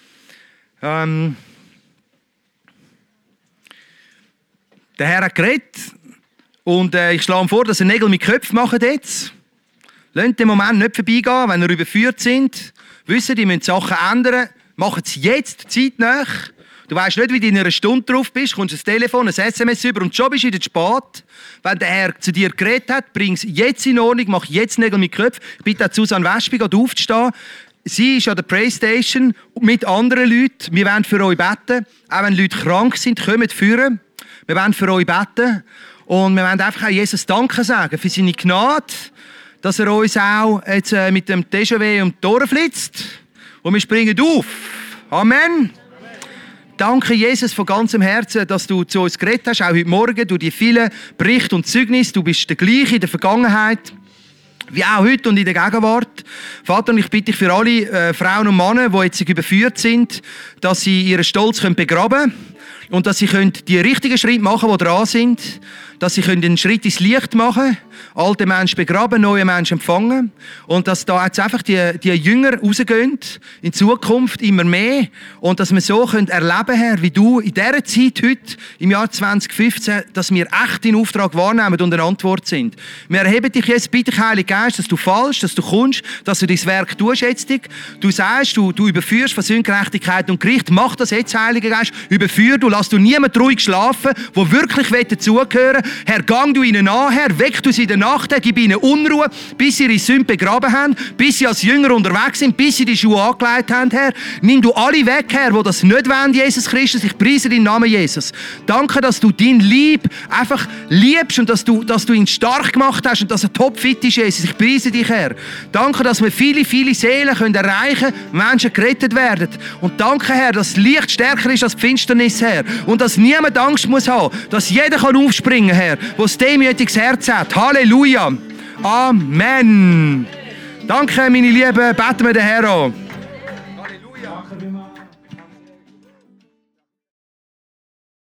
Der Herr hat geredet. Und ich schlage ihm vor, dass ihr Nägel mit Köpfen macht jetzt. Lasst den Moment nicht vorbeigehen, wenn ihr überführt sind. Wisst ihr müsst Sachen ändern. Macht es jetzt, zeitnah. Du weißt nicht, wie du in einer Stunde drauf bist, kommst ein Telefon, ein SMS über und schon bist du wieder spät. Wenn der Herr zu dir geredet hat, bring es jetzt in Ordnung, mach jetzt Nägel mit Köpfen. Ich bitte auch Susanne Wespi, aufzustehen. Sie ist an der Playstation mit anderen Leuten. Wir wollen für euch beten. Auch wenn Leute krank sind, kommt führen. Wir wollen für euch beten. Und wir wollen einfach auch Jesus Danke sagen für seine Gnade, dass er uns auch jetzt mit dem TGW um die Ohren flitzt. Und wir springen auf. Amen. Danke, Jesus, von ganzem Herzen, dass du zu uns geredet hast, auch heute Morgen, durch die vielen Berichte und Zeugnisse. Du bist der gleiche in der Vergangenheit, wie auch heute und in der Gegenwart. Vater, und ich bitte dich für alle Frauen und Männer, die jetzt überführt sind, dass sie ihren Stolz begraben können und dass sie die richtigen Schritte machen können, die dran sind. dass sie einen Schritt ins Licht machen können, alte Menschen begraben, neue Menschen empfangen und dass da jetzt einfach die Jünger rausgehen, in Zukunft immer mehr und dass wir so erleben können, Herr, wie du in dieser Zeit heute, im Jahr 2015, dass wir echt den Auftrag wahrnehmen und eine Antwort sind. Wir erheben dich jetzt, bitte Heiliger Geist, dass du fallst, dass du kommst, dass du dein Werk tust jetzt. Du sagst, du überführst von Sünde, Gerechtigkeit und Gericht. Mach das jetzt, Heiliger Geist. Überführ du, lass du niemand ruhig schlafen, der wirklich dazugehören will. Herr, gang du ihnen an, Herr, weck du sie in der Nacht, Herr, gib ihnen Unruhe, bis sie ihre Sünde begraben haben, bis sie als Jünger unterwegs sind, bis sie die Schuhe angelegt haben, Herr. Nimm du alle weg, Herr, die das nicht wollen, Jesus Christus. Ich preise deinen Namen, Jesus. Danke, dass du dein Lieb einfach liebst und dass du ihn stark gemacht hast und dass er topfit ist, Jesus. Ich preise dich, Herr. Danke, dass wir viele, viele Seelen können erreichen können, Menschen gerettet werden. Und danke, Herr, dass das Licht stärker ist als die Finsternis, Herr. Und dass niemand Angst muss haben, dass jeder kann aufspringen, Herr, der ein demütiges Herz hat. Halleluja. Amen. Danke, meine Lieben. Beten wir den Herrn an. Halleluja.